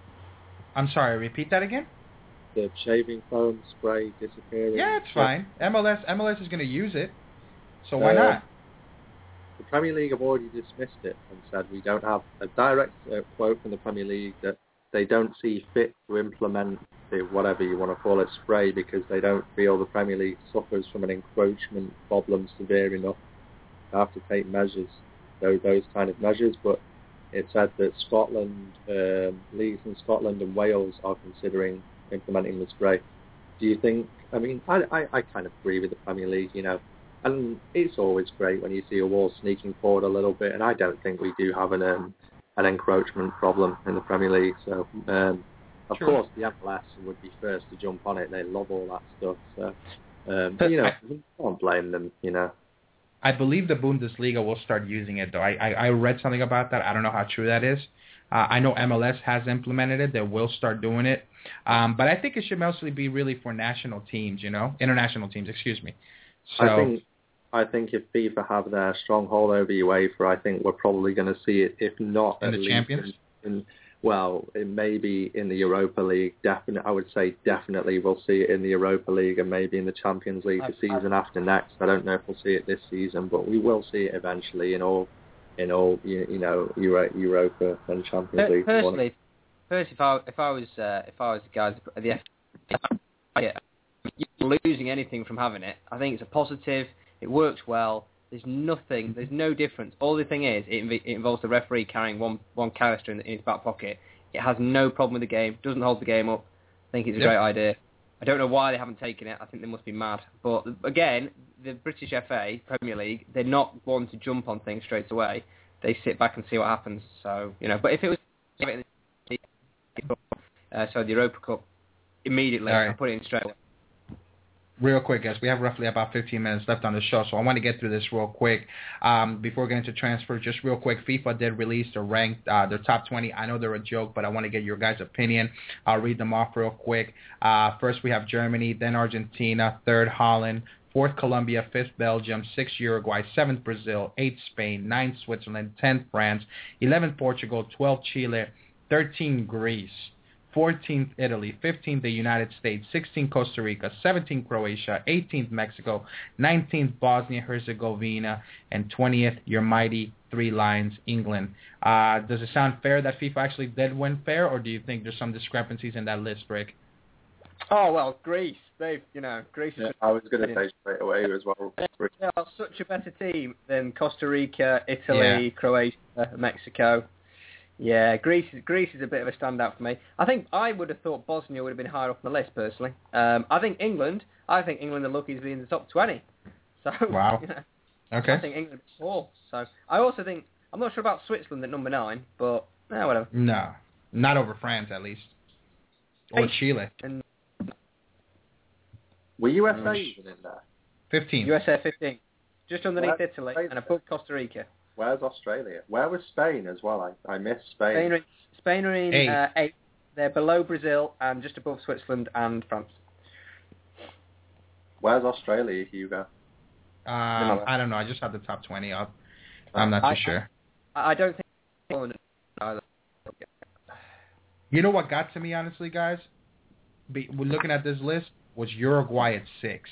[SPEAKER 1] I'm sorry, repeat that again?
[SPEAKER 3] The shaving foam spray disappearing.
[SPEAKER 1] Yeah, it's fine. M L S M L S is going to use it, so why uh, not?
[SPEAKER 3] The Premier League have already dismissed it and said we don't have a direct uh, quote from the Premier League that they don't see fit to implement the whatever you want to call it spray, because they don't feel the Premier League suffers from an encroachment problem severe enough to have to take measures, those, those kind of measures. But it said that Scotland, um, leagues in Scotland and Wales are considering implementing the spray. Do you think, I mean, I, I, I kind of agree with the Premier League, you know, and it's always great when you see a wall sneaking forward a little bit, and I don't think we do have an um, an encroachment problem in the Premier League. So, um, of
[SPEAKER 1] Sure.
[SPEAKER 3] course, the M L S would be first to jump on it. They love all that stuff. So, um, but, you know, I can't blame them, you know.
[SPEAKER 1] I believe the Bundesliga will start using it, though. I, I, I read something about that. I don't know how true that is. Uh, I know M L S has implemented it. They will start doing it. Um, but I think it should mostly be really for national teams, you know, international teams, excuse me. So
[SPEAKER 3] I think I think if FIFA have their stronghold over UEFA, I think we're probably going to see it, if not
[SPEAKER 1] in
[SPEAKER 3] at
[SPEAKER 1] the
[SPEAKER 3] least
[SPEAKER 1] Champions.
[SPEAKER 3] In, in, well, it may be in the Europa League. Definitely, I would say definitely we'll see it in the Europa League and maybe in the Champions League the season after next. I don't know if we'll see it this season, but we will see it eventually in all in all you, you know Euro, Europa and Champions League.
[SPEAKER 5] Personally, personally, if I if I was uh, if I was the guys at the F A, you're losing anything from having it. I think it's a positive. It works well. There's nothing. There's no difference. All the thing is, it, it involves the referee carrying one one canister in, in his back pocket. It has no problem with the game. Doesn't hold the game up. I think it's a
[SPEAKER 1] yep.
[SPEAKER 5] great idea. I don't know why they haven't taken it. I think they must be mad. But again, the British F A, Premier League, they're not one to jump on things straight away. They sit back and see what happens. So you know, but if it was uh, so the Europa Cup, immediately
[SPEAKER 1] right.
[SPEAKER 5] I put it in straight away.
[SPEAKER 1] real quick, guys. We have roughly about fifteen minutes left on the show, so I want to get through this real quick. Um, before we get into transfer, just real quick, FIFA did release their ranked, uh, their top twenty. I know they're a joke, but I want to get your guys' opinion. I'll read them off real quick. Uh, first, we have Germany, then Argentina, third, Holland, fourth, Colombia, fifth, Belgium, sixth, Uruguay, seventh, Brazil, eighth, Spain, ninth, Switzerland, tenth, France, eleventh, Portugal, twelfth, Chile, thirteenth, Greece, fourteenth, Italy, fifteenth, the United States, sixteenth, Costa Rica, seventeenth, Croatia, eighteenth, Mexico, nineteenth, Bosnia-Herzegovina, and twentieth, your mighty Three Lions, England. Uh, does it sound fair that FIFA actually did win fair, or do you think there's some discrepancies in that list, Rick?
[SPEAKER 5] Oh, well, Greece. They've, you know, Greece is...
[SPEAKER 3] Yeah, I was going to say straight away as well.
[SPEAKER 5] They are such a better team than Costa Rica, Italy,
[SPEAKER 1] Yeah.
[SPEAKER 5] Croatia, Mexico. Yeah, Greece, Greece is a bit of a standout for me. I think I would have thought Bosnia would have been higher up on the list, personally. Um, I think England, I think England are lucky to be in the top twenty. So,
[SPEAKER 1] Wow.
[SPEAKER 5] You know,
[SPEAKER 1] Okay.
[SPEAKER 5] I think England is four. So, I also think, I'm not sure about Switzerland at number nine, but, eh, whatever.
[SPEAKER 1] No, not over France, at least. Or
[SPEAKER 5] Hey.
[SPEAKER 1] Chile.
[SPEAKER 5] And
[SPEAKER 3] Were U S A
[SPEAKER 5] Mm.
[SPEAKER 3] even in there?
[SPEAKER 1] fifteen.
[SPEAKER 5] U S A fifteen. Just underneath
[SPEAKER 3] Where-
[SPEAKER 5] Italy
[SPEAKER 3] where-
[SPEAKER 5] and above Costa Rica.
[SPEAKER 3] Where's Australia? Where was Spain as well? I, I missed Spain.
[SPEAKER 5] Spain are, Spain are in
[SPEAKER 1] Eight.
[SPEAKER 5] uh, eight. They're below Brazil and just above Switzerland and France.
[SPEAKER 3] Where's Australia, Hugo?
[SPEAKER 1] Um, I don't know. I just have the top twenty up. I'm not too
[SPEAKER 5] I-
[SPEAKER 1] sure.
[SPEAKER 5] I I don't think Poland either.
[SPEAKER 1] You know what got to me, honestly, guys? Be, we're looking at this list, was Uruguay at six.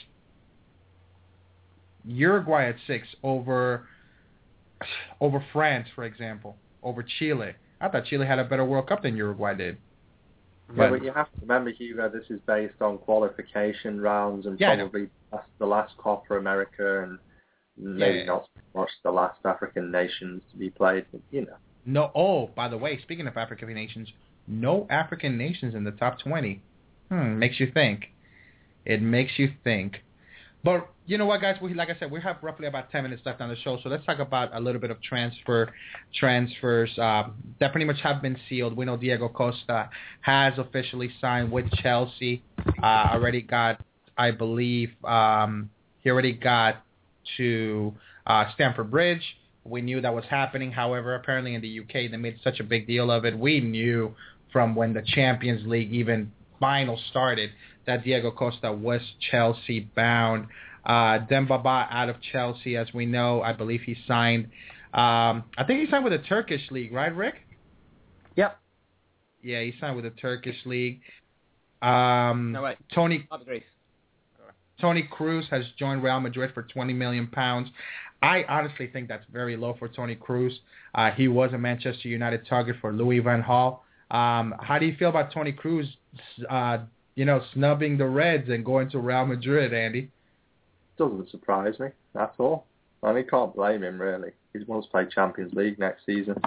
[SPEAKER 1] Uruguay at six over over France, for example, over Chile. I thought Chile had a better World Cup than Uruguay did.
[SPEAKER 3] Yeah, but you have to remember, Hugo, this is based on qualification rounds and
[SPEAKER 1] Yeah, I know.
[SPEAKER 3] probably that's the last Copa America and maybe
[SPEAKER 1] Yeah.
[SPEAKER 3] not so much the last African nations to be played. But, you know,
[SPEAKER 1] No. Oh, by the way, speaking of African nations, no African nations in the top twenty. Hmm, makes you think. It makes you think. But you know what, guys? We, like I said, we have roughly about ten minutes left on the show, so let's talk about a little bit of transfer transfers uh, that pretty much have been sealed. We know Diego Costa has officially signed with Chelsea. Uh, already got, I believe, um, he already got to uh, Stamford Bridge. We knew that was happening. However, apparently in the U K, they made such a big deal of it. We knew from when the Champions League even final started that Diego Costa was Chelsea bound. Uh, Dembaba out of Chelsea, as we know. I believe he signed. Um, I think he signed with the Turkish league, right, Rick?
[SPEAKER 5] Yep.
[SPEAKER 1] Yeah, he signed with the Turkish league. Um,
[SPEAKER 5] No, wait.
[SPEAKER 1] Tony
[SPEAKER 5] I'll be Greece.
[SPEAKER 1] Tony Cruz has joined Real Madrid for twenty million pounds. I honestly think that's very low for Tony Cruz. Uh, he was a Manchester United target for Louis van Gaal. Um, how do you feel about Tony Cruz, uh, you know, snubbing the Reds and going to Real Madrid, Andy?
[SPEAKER 3] doesn't surprise me at all. I mean, can't blame him, really. He wants to play Champions League next season.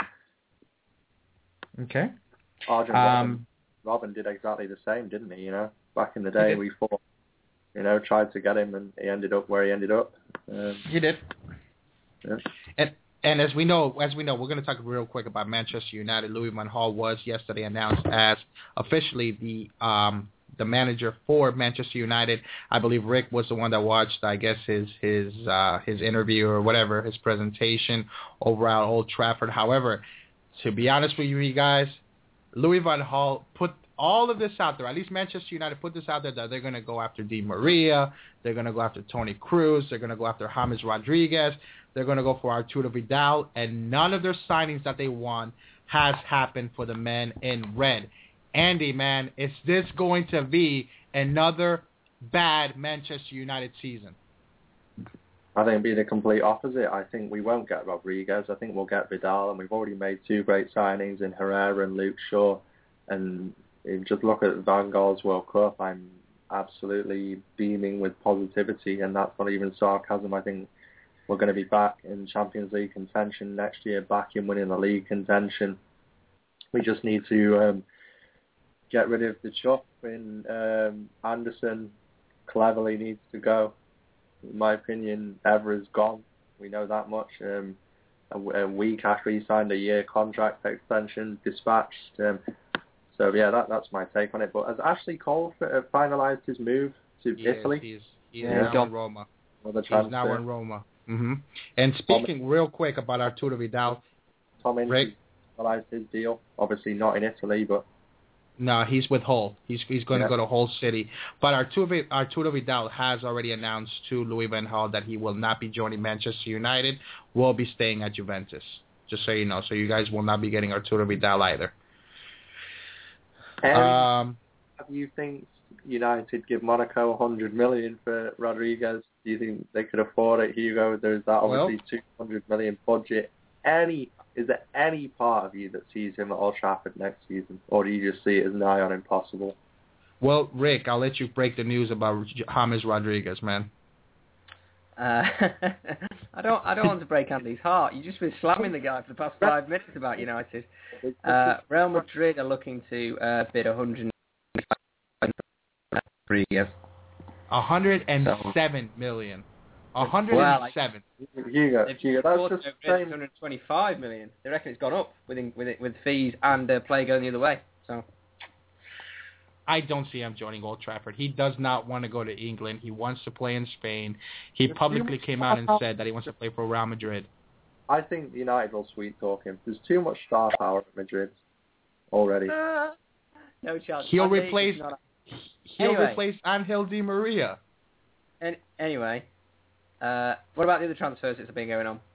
[SPEAKER 1] Okay.
[SPEAKER 3] Arjen
[SPEAKER 1] Um,
[SPEAKER 3] Robben, Robben did exactly the same, didn't he? You know, back in the day,
[SPEAKER 1] did.
[SPEAKER 3] we fought, you know, tried to get him, and he ended up where he ended up. Um,
[SPEAKER 1] He did.
[SPEAKER 3] yeah.
[SPEAKER 1] And and as we know, as we know, we're going to talk real quick about Manchester United. Louis van Gaal was yesterday announced as officially the um, the manager for Manchester United. I believe Rick was the one that watched, I guess, his his uh, his interview or whatever, his presentation over at Old Trafford. However, to be honest with you guys, Louis van Gaal put all of this out there. At least Manchester United put this out there that they're going to go after Di Maria, they're going to go after Toni Kroos, they're going to go after James Rodriguez, they're going to go for Arturo Vidal, and none of their signings that they want has happened for the men in red. Andy, man, is this going to be another bad Manchester United season?
[SPEAKER 3] I think it'll be the complete opposite. I think we won't get Rodriguez. I think we'll get Vidal, and we've already made two great signings in Herrera and Luke Shaw. And if you just look at Van Gaal's World Cup, I'm absolutely beaming with positivity, and that's not even sarcasm. I think we're going to be back in Champions League contention next year, back in winning the league contention. We just need to um, get rid of the chop. In um, Anderson cleverly needs to go. In my opinion, Evra's gone. We know that much. Um, a, a week after he signed a year contract extension, dispatched. Um, so yeah, that that's my take on it. But has Ashley Cole uh, finalised his move to
[SPEAKER 1] He
[SPEAKER 3] Italy?
[SPEAKER 1] Is, he's He's
[SPEAKER 4] Yeah,
[SPEAKER 1] now
[SPEAKER 5] Dom-
[SPEAKER 1] in Roma.
[SPEAKER 3] Another
[SPEAKER 1] He's now
[SPEAKER 3] transfer.
[SPEAKER 1] in Roma. hmm And speaking real quick about Arturo Vidal,
[SPEAKER 3] Tom
[SPEAKER 1] Rick?
[SPEAKER 3] Ince finalized his deal. Obviously not in Italy, but
[SPEAKER 1] no, he's with Hull. He's he's going
[SPEAKER 3] Yeah.
[SPEAKER 1] to go to Hull City. But Arturo, Vi- Arturo Vidal has already announced to Louis van Gaal that he will not be joining Manchester United. Will be staying at Juventus. Just so you know. So you guys will not be getting Arturo Vidal either.
[SPEAKER 3] um,
[SPEAKER 1] Um,
[SPEAKER 3] do you think United give Monaco one hundred million for Rodriguez? Do you think they could afford it, Hugo? There's that obviously
[SPEAKER 1] Well-
[SPEAKER 3] two hundred million budget. Any is there any part of you that sees him at Old Trafford next season, or do you just see it as nigh on impossible?
[SPEAKER 1] well, Rick, I'll let you break the news about James Rodriguez, man.
[SPEAKER 5] Uh, I don't. I don't want to break Andy's heart. You've just been slamming the guy for the past five minutes about United. Uh, Real Madrid are looking to uh, bid one hundred Rodriguez.
[SPEAKER 1] one hundred seven million. one hundred seven.
[SPEAKER 3] Hugo,
[SPEAKER 5] They've
[SPEAKER 3] Hugo,
[SPEAKER 5] bought
[SPEAKER 3] that's
[SPEAKER 5] it
[SPEAKER 3] just
[SPEAKER 5] over
[SPEAKER 3] the same.
[SPEAKER 5] one hundred twenty-five million. They reckon it's gone up with in, with it, with fees and uh, play going the other way. So
[SPEAKER 1] I don't see him joining Old Trafford. He does not want to go to England. He wants to play in Spain. He publicly came out and said that he wants to play for Real Madrid.
[SPEAKER 3] I think United will sweet talk him. There's too much star power at Madrid already.
[SPEAKER 5] uh, no chance.
[SPEAKER 1] He'll
[SPEAKER 5] Andy is
[SPEAKER 1] replace
[SPEAKER 5] not-
[SPEAKER 1] he'll
[SPEAKER 5] Anyway.
[SPEAKER 1] replace Angel Di Maria.
[SPEAKER 5] An- anyway, uh, what about the other transfers that's been going on?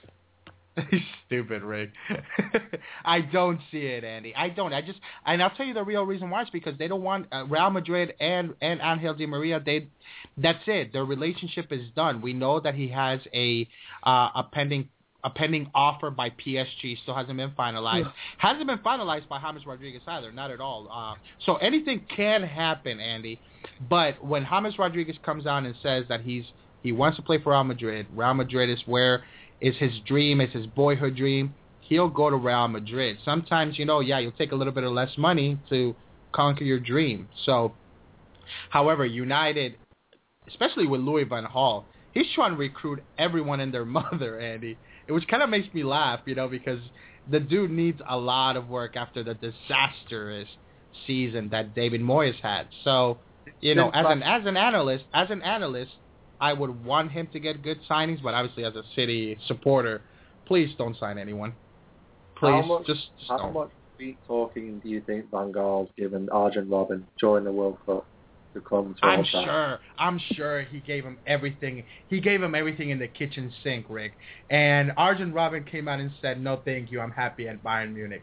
[SPEAKER 1] Stupid, Rick. I don't see it, Andy. I don't. I just, and I'll tell you the real reason why. It's because they don't want uh, Real Madrid and and Angel Di Maria. They, that's it. Their relationship is done. We know that he has a uh, a pending a pending offer by P S G. Still hasn't been finalized. Hasn't been finalized by James Rodriguez either. Not at all. Uh, so anything can happen, Andy. But when James Rodriguez comes out and says that he's he wants to play for Real Madrid, Real Madrid is where is his dream, is his boyhood dream, he'll go to Real Madrid. Sometimes, you know, yeah, you'll take a little bit of less money to conquer your dream. So, however, United, especially with Louis van Gaal, he's trying to recruit everyone and their mother, Andy, which kind of makes me laugh, you know, because the dude needs a lot of work after the disastrous season that David Moyes had. So, you know, as an as an analyst, as an analyst, I would want him to get good signings, but obviously as a City supporter, please don't sign anyone. Please,
[SPEAKER 3] How much,
[SPEAKER 1] just, just
[SPEAKER 3] how
[SPEAKER 1] don't.
[SPEAKER 3] much sweet talking do you think Van Gaal's given Arjen Robben during the World Cup to come to
[SPEAKER 1] I'm
[SPEAKER 3] Old Trafford?
[SPEAKER 1] sure. I'm sure he gave him everything. He gave him everything in the kitchen sink, Rick. And Arjen Robben came out and said, "No, thank you. I'm happy at Bayern Munich."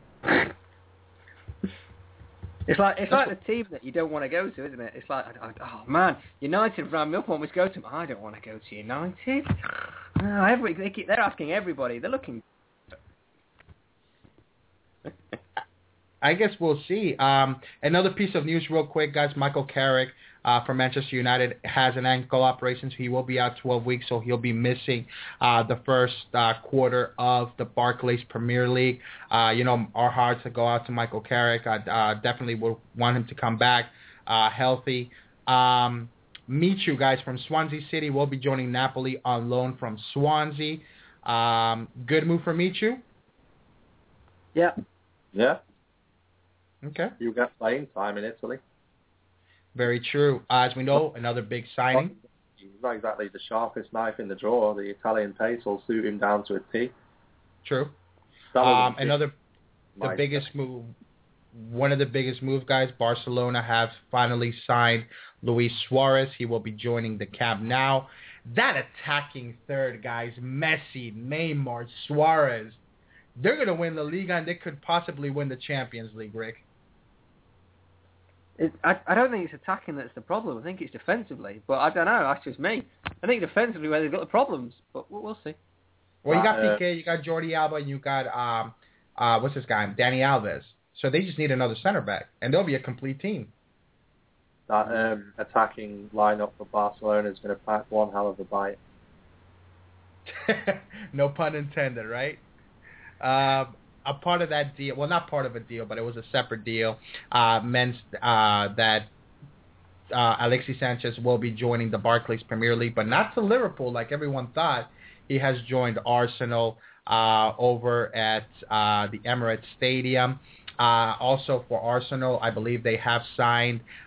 [SPEAKER 5] It's like it's like the team that you don't want to go to, isn't it? It's like, oh man, United rang me up and want me to go to them. I don't want to go to United. Oh, every, they keep, they're asking everybody. They're looking.
[SPEAKER 1] I guess we'll see. Um, another piece of news real quick, guys. Michael Carrick uh, from Manchester United has an ankle operation, so he will be out twelve weeks, so he'll be missing uh, the first uh, quarter of the Barclays Premier League. Uh, you know, our hearts to go out to Michael Carrick. I uh, definitely will want him to come back uh, healthy. Um, Michu, guys, from Swansea City will be joining Napoli on loan from Swansea. Um, good move for Michu?
[SPEAKER 5] Yeah.
[SPEAKER 3] Yeah,
[SPEAKER 1] Okay.
[SPEAKER 3] you get playing time in Italy.
[SPEAKER 1] Very true. Uh, as we know, another big signing.
[SPEAKER 3] He's not exactly the sharpest knife in the drawer. The Italian pace will suit him down to a T.
[SPEAKER 1] True.
[SPEAKER 3] That was
[SPEAKER 1] Um,
[SPEAKER 3] a
[SPEAKER 1] another, the
[SPEAKER 3] nice
[SPEAKER 1] biggest move, one of the biggest moves, guys. Barcelona have finally signed Luis Suarez. He will be joining the Camp Nou. That attacking third, guys, Messi, Neymar, Suarez. They're going to win the Liga, and they could possibly win the Champions League, Rick.
[SPEAKER 5] It, I, I don't think it's attacking that's the problem. I think it's defensively. But I don't know. That's just me. I think defensively where they've got the problems. But we'll, we'll see.
[SPEAKER 1] Well, you got
[SPEAKER 3] Uh,
[SPEAKER 1] Piqué, you got Jordi Alba, and you got, um, uh, what's this guy, Danny Alves. So they just need another center back, and they'll be a complete team.
[SPEAKER 3] That um, attacking lineup for Barcelona is going to pack one hell of a bite.
[SPEAKER 1] No pun intended, right? Um, a part of that deal, well, not part of a deal, but it was a separate deal, uh, meant uh, that uh, Alexis Sanchez will be joining the Barclays Premier League, but not to Liverpool like everyone thought. He has joined Arsenal uh, over at uh, the Emirates Stadium. Uh, also for Arsenal, I believe they have signed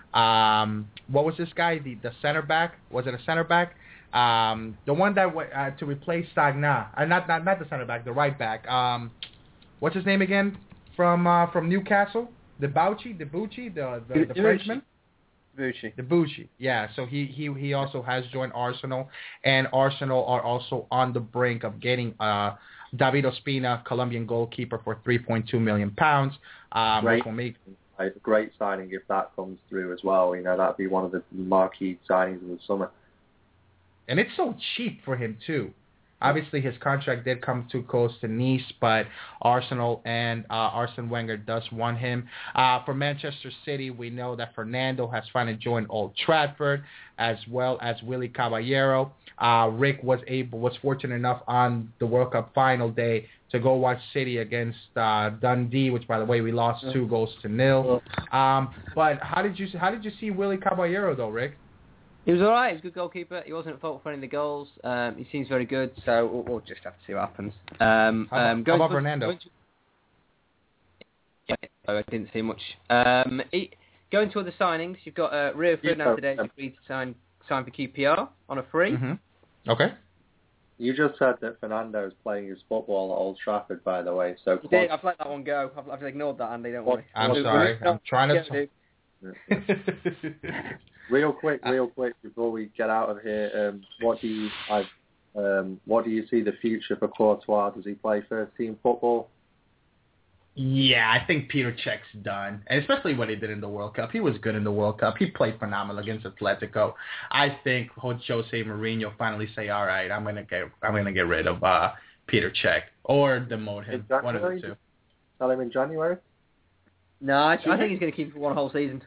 [SPEAKER 1] Um, what was this guy? The the center back? Was it a center back? Um, the one that went uh, to replace Sagna. Uh, not not not the center back. The right back. Um, what's his name again? From uh, from Newcastle. The Bouchy, the Bucci, the the, the Frenchman.
[SPEAKER 5] Bucci.
[SPEAKER 1] The Bucci, yeah. So he, he he also has joined Arsenal, and Arsenal are also on the brink of getting uh, David Ospina, Colombian goalkeeper, for three point two million pounds. Um,
[SPEAKER 3] Great.
[SPEAKER 1] which will make
[SPEAKER 3] A great signing if that comes through as well. You know, that'd be one of the marquee signings of the summer.
[SPEAKER 1] And it's so cheap for him too. Obviously, his contract did come too close to Nice, but Arsenal and uh, Arsene Wenger does want him. Uh, for Manchester City, we know that Fernando has finally joined Old Trafford, as well as Willy Caballero. Uh, Rick was able, was fortunate enough on the World Cup final day to go watch City against uh, Dundee, which, by the way, we lost two goals to nil. Um, but how did you how did you see Willy Caballero though, Rick?
[SPEAKER 5] He was all right. He was a good goalkeeper. He wasn't at fault for any of the goals. Um, he seems very good, so we'll, we'll just have to see what happens. Um,
[SPEAKER 1] How about,
[SPEAKER 5] um,
[SPEAKER 1] how about
[SPEAKER 5] to,
[SPEAKER 1] Fernando?
[SPEAKER 5] Going to, yeah, I didn't see much. Um, he, going to other signings, you've got uh, Rio Ferdinand today who's agreed to sign sign for Q P R on a free.
[SPEAKER 1] Mm-hmm. Okay.
[SPEAKER 3] You just said that Fernando is playing his football at Old Trafford, by the way. So
[SPEAKER 5] He did. I've let that one go. I've, I've ignored that, Andy. Don't worry.
[SPEAKER 1] I'm
[SPEAKER 5] We'll-
[SPEAKER 1] sorry.
[SPEAKER 5] we'll-
[SPEAKER 1] I'm trying
[SPEAKER 5] yeah,
[SPEAKER 1] to.
[SPEAKER 5] dude.
[SPEAKER 3] real quick, real quick, before we get out of here, um, what do you I, um, what do you see the future for Courtois? Does he play first team football?
[SPEAKER 1] Yeah, I think Peter Cech's done, and especially what he did in the World Cup. He was good in the World Cup. He played phenomenal against Atletico. I think Jose Mourinho finally say, "All right, I'm gonna get, I'm gonna get rid of uh, Peter Cech or demote him."
[SPEAKER 3] In
[SPEAKER 1] One of the
[SPEAKER 3] January?
[SPEAKER 1] two.
[SPEAKER 3] Tell him in January.
[SPEAKER 5] No, I, I think he's going to keep it for one whole season.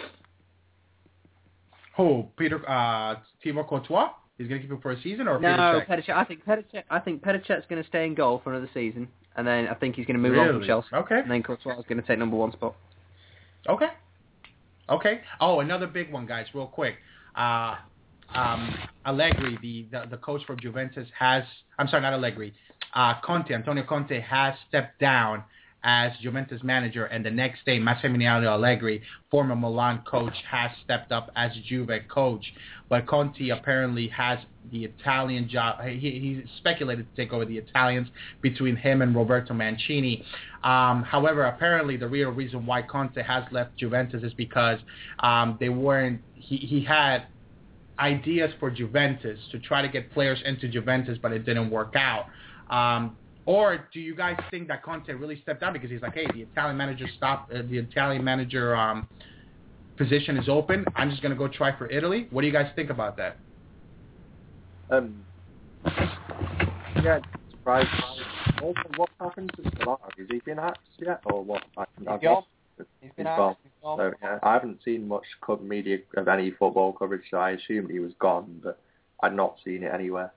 [SPEAKER 1] Who? Peter? Uh, Thibaut Courtois? He's gonna keep him for a season, or
[SPEAKER 5] No,
[SPEAKER 1] Peter Cech?
[SPEAKER 5] Petr Cech. I think Petr Cech. I think Petr Cech's going to stay in goal for another season, and then I think he's going to move on from
[SPEAKER 1] Really?
[SPEAKER 5] Chelsea.
[SPEAKER 1] Okay.
[SPEAKER 5] And then Courtois is going to take number one spot.
[SPEAKER 1] Okay. Okay. Oh, another big one, guys, real quick. Uh, um, Allegri, the, the, the coach for Juventus, has... I'm sorry, not Allegri. Uh, Conte, Antonio Conte, has stepped down as Juventus manager, and the next day, Massimiliano Allegri, former Milan coach, has stepped up as Juve coach. But Conte apparently has the Italian job. He, he's speculated to take over the Italians between him and Roberto Mancini. Um, however, apparently the real reason why Conte has left Juventus is because um, they weren't. He, he had ideas for Juventus to try to get players into Juventus, but it didn't work out. Um, Or do you guys think that Conte really stepped out because he's like, hey, the Italian manager stopped, uh, the Italian manager um, position is open. I'm just going to go try for Italy. What do you guys think about that?
[SPEAKER 3] Um, yeah, surprise. Also, what happened to Salah? Has he been axed yet, or what? I,
[SPEAKER 4] He's
[SPEAKER 3] I've
[SPEAKER 4] gone.
[SPEAKER 3] lost-
[SPEAKER 4] He's been
[SPEAKER 3] he's
[SPEAKER 4] out.
[SPEAKER 3] gone.
[SPEAKER 4] He's gone.
[SPEAKER 3] So, yeah, I haven't seen much co- media of any football coverage, so I assumed he was gone, but I'd not seen it anywhere.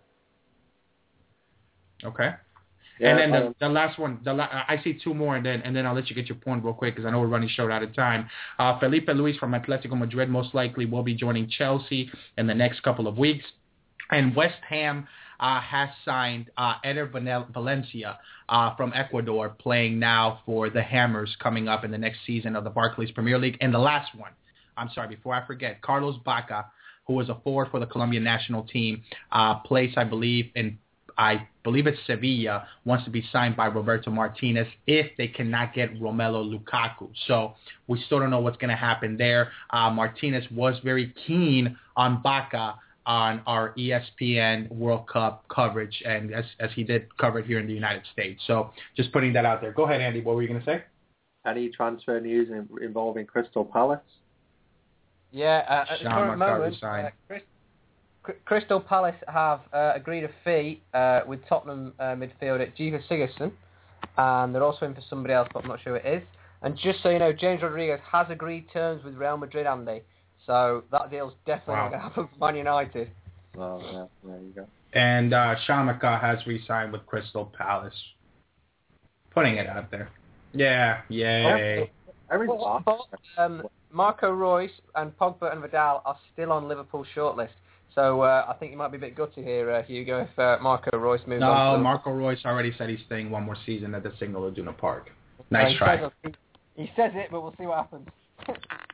[SPEAKER 1] Okay.
[SPEAKER 3] Yeah,
[SPEAKER 1] and then the,
[SPEAKER 3] um,
[SPEAKER 1] the last one, the la- I see two more, and then and then I'll let you get your point real quick because I know we're running short out of time. Uh, Felipe Luis from Atletico Madrid most likely will be joining Chelsea in the next couple of weeks. And West Ham uh, has signed uh, Eder Vanel- Valencia uh, from Ecuador, playing now for the Hammers coming up in the next season of the Barclays Premier League. And the last one, I'm sorry, before I forget, Carlos Baca, who was a forward for the Colombian national team, uh, plays, I believe, in I believe it's Sevilla, wants to be signed by Roberto Martinez if they cannot get Romelu Lukaku. So we still don't know what's going to happen there. Uh, Martinez was very keen on Baca on our E S P N World Cup coverage, and as, as he did cover it here in the United States. So just putting that out there. Go ahead, Andy. What were you going to say?
[SPEAKER 3] any transfer news in, involving Crystal Palace?
[SPEAKER 4] Yeah, uh, at the
[SPEAKER 1] Sean
[SPEAKER 4] current
[SPEAKER 1] McCarthy
[SPEAKER 4] moment,
[SPEAKER 1] signed.
[SPEAKER 4] uh, Chris, C- Crystal Palace have uh, agreed a fee uh, with Tottenham uh, midfielder Jiva Sigurdsson, and they're also in for somebody else, but I'm not sure who it is. And just so you know, James Rodriguez has agreed terms with Real Madrid, Andy. So that deal's definitely
[SPEAKER 1] Wow.
[SPEAKER 4] not going to happen for Man United.
[SPEAKER 3] Well, yeah, there you go.
[SPEAKER 1] And uh, Sean McCaw has re-signed with Crystal Palace. Putting it out there. Yeah, yay.
[SPEAKER 3] Everyone,
[SPEAKER 4] But, but, um, Marco Reus and Pogba and Vidal are still on Liverpool's shortlist. So uh, I think you might be a bit gutty here, uh, Hugo, if uh, Marco Reus moves on.
[SPEAKER 1] No,
[SPEAKER 4] to
[SPEAKER 1] Marco Reus already said he's staying one more season at the Signal Iduna Park. Nice
[SPEAKER 4] he
[SPEAKER 1] try.
[SPEAKER 4] Says, he says it, but we'll see what happens.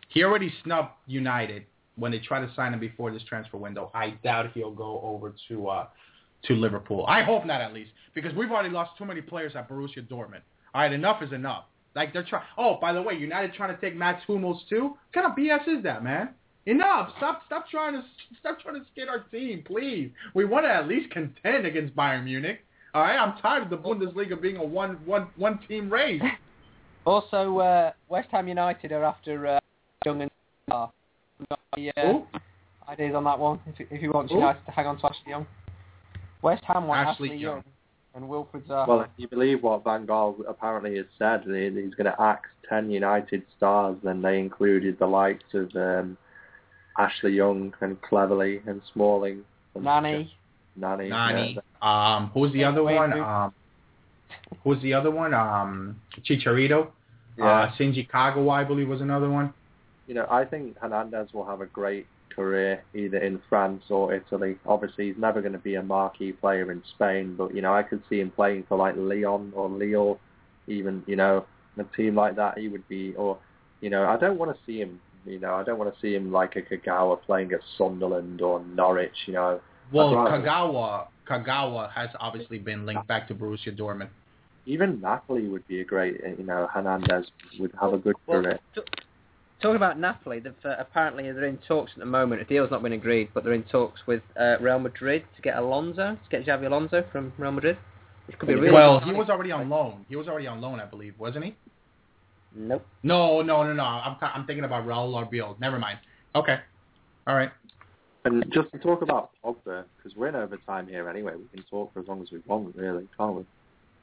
[SPEAKER 1] He already snubbed United when they tried to sign him before this transfer window. I doubt he'll go over to uh, to Liverpool. I hope not, at least, because we've already lost too many players at Borussia Dortmund. All right, enough is enough. Like, they're trying. Oh, by the way, United trying to take Mats Hummels too. What kind of B S is that, man? Enough. Stop. Stop trying to. Stop trying to skid our team, please. We want to at least contend against Bayern Munich. All right, I'm tired of the Bundesliga being a one one one team race.
[SPEAKER 4] Also, uh, West Ham United are after uh, Young and Star. Any uh, ideas on that one? If, if you want
[SPEAKER 1] Ooh.
[SPEAKER 4] United to hang on to Ashley Young, West Ham want
[SPEAKER 1] Ashley
[SPEAKER 4] Ashley
[SPEAKER 1] Young.
[SPEAKER 4] Young and Wilfried Zaha.
[SPEAKER 3] Well, if you believe what Van Gaal apparently has said, he- he's going to axe ten United stars, then they included the likes of um, Ashley Young and Cleverley and Smalling. And
[SPEAKER 4] Nani.
[SPEAKER 3] Nani.
[SPEAKER 1] Nani.
[SPEAKER 3] Yeah.
[SPEAKER 1] Um, who's the
[SPEAKER 4] Yeah,
[SPEAKER 1] other
[SPEAKER 4] wait,
[SPEAKER 1] one?
[SPEAKER 4] wait.
[SPEAKER 1] Um, who's the other one? Um, Chicharito.
[SPEAKER 3] Yeah.
[SPEAKER 1] Uh, Shinji Kagawa, I believe, was another one.
[SPEAKER 3] You know, I think Hernandez will have a great career either in France or Italy. Obviously, he's never going to be a marquee player in Spain, but, you know, I could see him playing for, like, Lyon or Lille, even, you know, a team like that, he would be, or, you know, I don't want to see him, you know, I don't want to see him like a Kagawa playing at Sunderland or Norwich, you know.
[SPEAKER 1] Well,
[SPEAKER 3] I'd rather-
[SPEAKER 1] Kagawa, Kagawa has obviously been linked back to Borussia Dortmund.
[SPEAKER 3] Even Napoli would be a great, you know, Hernandez would have a good
[SPEAKER 5] Well,
[SPEAKER 3] career.
[SPEAKER 5] t- talking about Napoli, they've, uh, apparently they're in talks at the moment. A deal's not been agreed, but they're in talks with uh, Real Madrid to get Alonso, to get Xavi Alonso from Real Madrid, which could be really
[SPEAKER 1] Well,
[SPEAKER 5] good
[SPEAKER 1] he
[SPEAKER 5] signing.
[SPEAKER 1] was already on loan. He was already on loan, I believe, wasn't he?
[SPEAKER 5] Nope.
[SPEAKER 1] No, no, no, no. I'm th- I'm thinking about Raul Albiol. Never mind. Okay. All right.
[SPEAKER 3] And just to talk about Pogba, because we're in overtime here anyway, we can talk for as long as we want, really, can't we?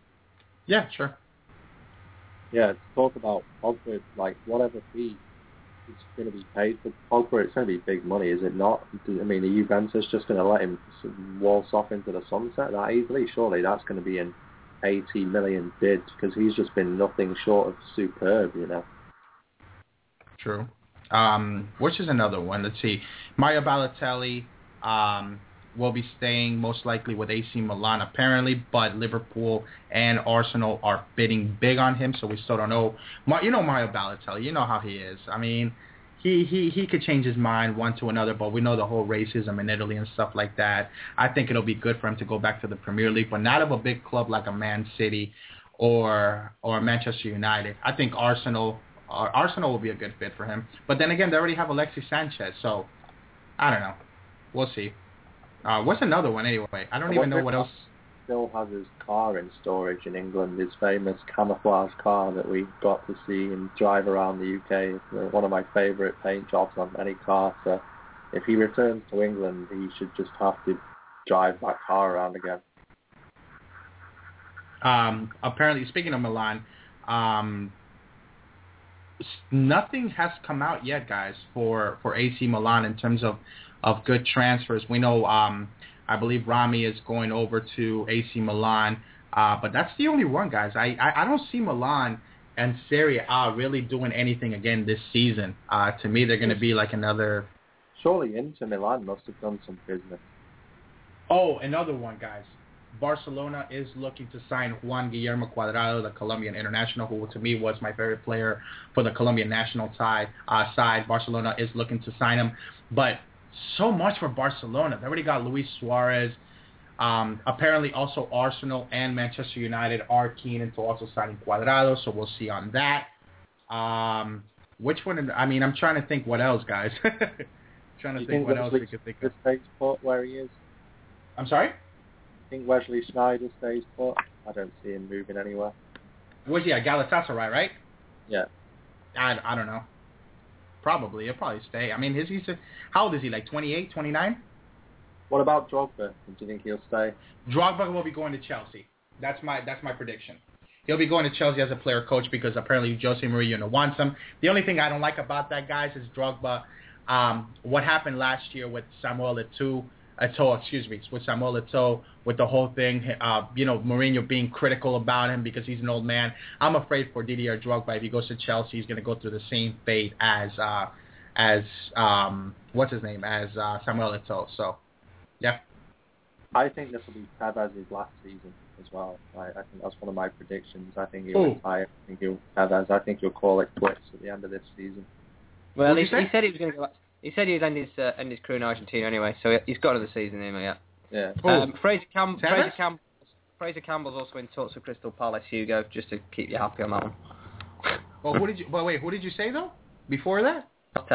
[SPEAKER 1] Yeah, sure.
[SPEAKER 3] Yeah, to talk about Pogba, like, whatever fee is going to be paid for Pogba, it's going to be big money, is it not? I mean, are Juventus just going to let him waltz off into the sunset that easily? Surely that's going to be an eighty million bid, because he's just been nothing short of superb, you know.
[SPEAKER 1] True. Um, which is another one. Let's see. Mario Balotelli um, will be staying most likely with A C Milan apparently, but Liverpool and Arsenal are bidding big on him, so we still don't know. Ma- You know Mario Balotelli. You know how he is. I mean, he, he, he could change his mind one to another, but we know the whole racism in Italy and stuff like that. I think it'll be good for him to go back to the Premier League, but not of a big club like a Man City or or Manchester United. I think Arsenal... Uh, Arsenal will be a good fit for him. But then again, they already have Alexis Sanchez, so I don't know. We'll see. Uh, what's another one anyway? I don't
[SPEAKER 3] I
[SPEAKER 1] even know
[SPEAKER 3] wonder
[SPEAKER 1] what
[SPEAKER 3] if
[SPEAKER 1] else.
[SPEAKER 3] Still has his car in storage in England, his famous camouflage car that we got to see and drive around the U K. It's one of my favourite paint jobs on any car. So if he returns to England, he should just have to drive that car around again.
[SPEAKER 1] Um, apparently, speaking of Milan, um, s- nothing has come out yet, guys, for, for A C Milan in terms of, of good transfers. We know, um, I believe Rami is going over to A C Milan, uh, but that's the only one, guys. I, I, I don't see Milan and Serie A really doing anything again this season. Uh, to me, they're going to be like another...
[SPEAKER 3] Surely Inter Milan must have done some business.
[SPEAKER 1] Oh, another one, guys. Barcelona is looking to sign Juan Guillermo Cuadrado, the Colombian international, who to me was my favorite player for the Colombian national side. Uh, side. Barcelona is looking to sign him. But so much for Barcelona. They already got Luis Suarez. Um, apparently also Arsenal and Manchester United are keen into also signing Cuadrado, so we'll see on that. Um, which one? I mean, I'm trying to think what else, guys. trying to
[SPEAKER 3] Do you
[SPEAKER 1] think
[SPEAKER 3] think
[SPEAKER 1] what else
[SPEAKER 3] Wesley
[SPEAKER 1] we could think
[SPEAKER 3] Sneijder
[SPEAKER 1] of.
[SPEAKER 3] stays put where he is?
[SPEAKER 1] I'm sorry?
[SPEAKER 3] I think Wesley Sneijder stays put. I don't see him moving anywhere.
[SPEAKER 1] Where's he at? Galatasaray, right?
[SPEAKER 3] Yeah.
[SPEAKER 1] I, I don't know. Probably. He'll probably stay. I mean, his, he's a, how old is he? Like twenty-eight, twenty-nine?
[SPEAKER 3] What about Drogba? Do you think he'll stay?
[SPEAKER 1] Drogba will be going to Chelsea. That's my that's my prediction. He'll be going to Chelsea as a player coach because apparently Jose Mourinho wants him. The only thing I don't like about that, guys, is Drogba. Um, what happened last year with Samuel Eto'o, Eto'o, excuse me, with Samuel Eto'o, with the whole thing, uh, you know, Mourinho being critical about him because he's an old man. I'm afraid for Didier Drogba, if he goes to Chelsea, he's going to go through the same fate as, uh, as um, what's his name, as uh, Samuel Eto'o. So, yeah.
[SPEAKER 3] I think this will be Tevez's last season as well. I, I think that's one of my predictions. I think he'll
[SPEAKER 1] Ooh.
[SPEAKER 3] retire. I think he'll Tevez. I think he'll call it quits at the end of this season.
[SPEAKER 5] Well,
[SPEAKER 1] What'd
[SPEAKER 5] he,
[SPEAKER 1] you say?
[SPEAKER 5] he said he was going to go back. He said he would end his uh, end his career in Argentina anyway, so he's got another season in him. Yeah.
[SPEAKER 3] Yeah.
[SPEAKER 5] Um, Fraser, Cam-
[SPEAKER 1] Tevez?
[SPEAKER 5] Fraser, Cam- Fraser Campbell's also in talks with Crystal Palace, Hugo, just to keep you happy on that one.
[SPEAKER 1] Well, who did you? Well, wait, who did you say though? Before that,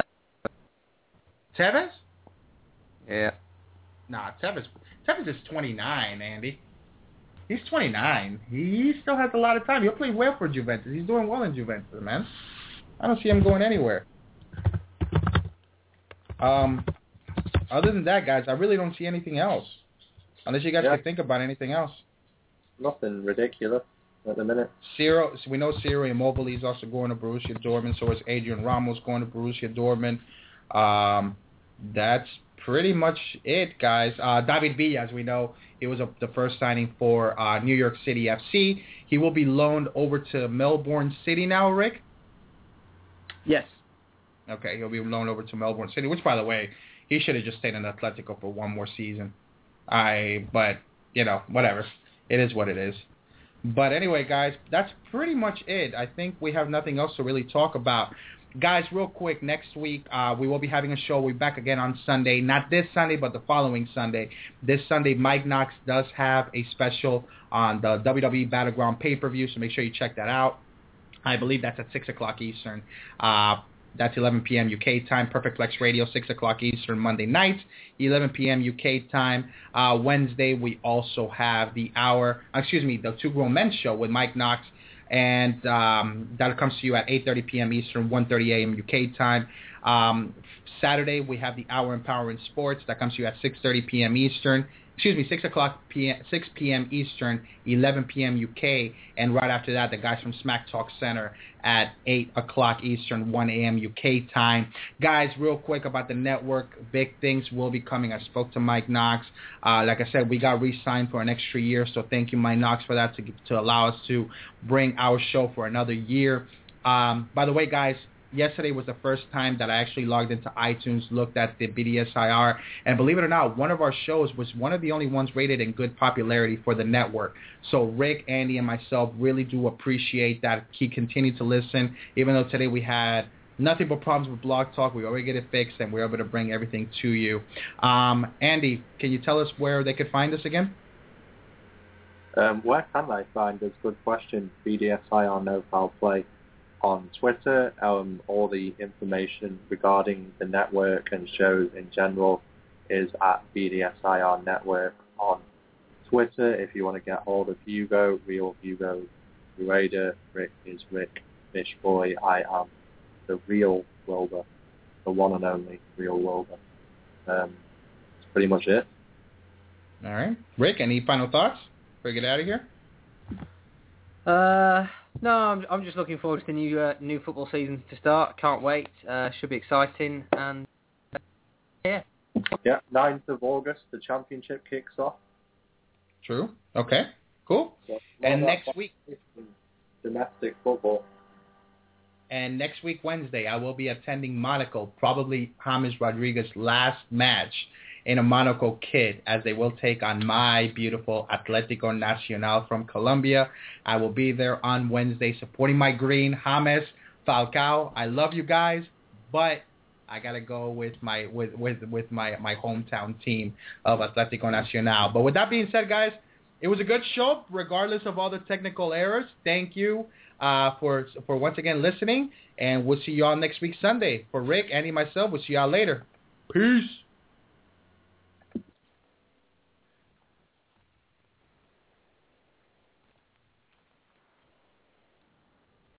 [SPEAKER 1] Tevez?
[SPEAKER 5] Yeah.
[SPEAKER 1] Nah, Tevez. Tevez is twenty-nine, Andy. He's twenty-nine. He still has a lot of time. He'll play well for Juventus. He's doing well in Juventus, man. I don't see him going anywhere. Um, other than that, guys, I really don't see anything else. Unless you guys
[SPEAKER 3] Yeah.
[SPEAKER 1] can think about anything else.
[SPEAKER 3] Nothing ridiculous at the minute.
[SPEAKER 1] Ciro, so we know Ciro Immobile is also going to Borussia Dortmund. So is Adrian Ramos going to Borussia Dortmund. Um, that's pretty much it, guys. Uh, David Villa, as we know, he was a, the first signing for uh, New York City F C. He will be loaned over to Melbourne City now, Rick?
[SPEAKER 5] Yes.
[SPEAKER 1] Okay, he'll be loaned over to Melbourne City, which, by the way, he should have just stayed in Atletico for one more season. I, but, you know, whatever. It is what it is. But anyway, guys, that's pretty much it. I think we have nothing else to really talk about. Guys, real quick, next week uh, we will be having a show. We'll be back again on Sunday. Not this Sunday, but the following Sunday. This Sunday, Mike Knox does have a special on the W W E Battleground pay-per-view, so make sure you check that out. I believe that's at six o'clock Eastern. Uh, that's eleven p.m. U K time. Perfect Flex Radio, six o'clock Eastern Monday nights, eleven p.m. U K time. Uh, Wednesday, we also have the hour, excuse me, the Two Grown Men show with Mike Knox. And um, that comes to you at eight thirty p.m. Eastern, one thirty a.m. U K time. Um, Saturday, we have the Hour Empowering Sports. That comes to you at six thirty p.m. Eastern. Excuse me, six o'clock p.m. six p.m. Eastern, eleven p.m. U K. And right after that, the guys from Smack Talk Center at eight o'clock Eastern, one a.m. U K time. Guys, real quick about the network, big things will be coming. I spoke to Mike Knox. Uh, like I said, we got re-signed for an extra year, so thank you, Mike Knox, for that, to, to allow us to bring our show for another year. Um, by the way, guys, yesterday was the first time that I actually logged into iTunes, looked at the B D S I R, and believe it or not, one of our shows was one of the only ones rated in good popularity for the network. So Rick, Andy, and myself really do appreciate that he continued to listen, even though today we had nothing but problems with Blog Talk. We already get it fixed, and we're able to bring everything to you. Um, Andy, can you tell us where they could find us again?
[SPEAKER 3] Um, where can they find us? Good question. B D S I R No Foul Play on Twitter. Um, all the information regarding the network and shows in general is at B D S I R Network on Twitter. If you want to get hold of Hugo, Real Hugo Rueda, Rick is Rick Fishboy. I am the Real Wilbur, the one and only Real Wilbur. Um, that's pretty much it.
[SPEAKER 1] All right. Rick, any final thoughts before we get out of here?
[SPEAKER 5] Uh, no, I'm I'm just looking forward to the new uh, new football season to start. Can't wait. Uh, should be exciting. And uh, yeah.
[SPEAKER 3] Yeah, ninth of August, the championship kicks off.
[SPEAKER 1] True. Okay. Cool.
[SPEAKER 3] So,
[SPEAKER 1] And
[SPEAKER 3] well,
[SPEAKER 1] next
[SPEAKER 3] that's
[SPEAKER 1] week,
[SPEAKER 3] domestic football.
[SPEAKER 1] and next week Wednesday, I will be attending Monaco, probably James Rodriguez's last match in a Monaco kit, as they will take on my beautiful Atlético Nacional from Colombia. I will be there on Wednesday supporting my green, James Falcao. I love you guys, but I gotta go with my with with with my my hometown team of Atlético Nacional. But with that being said, guys, it was a good show, regardless of all the technical errors. Thank you uh, for for once again listening, and we'll see you all next week Sunday. For Rick, Andy, myself, we'll see y'all later. Peace.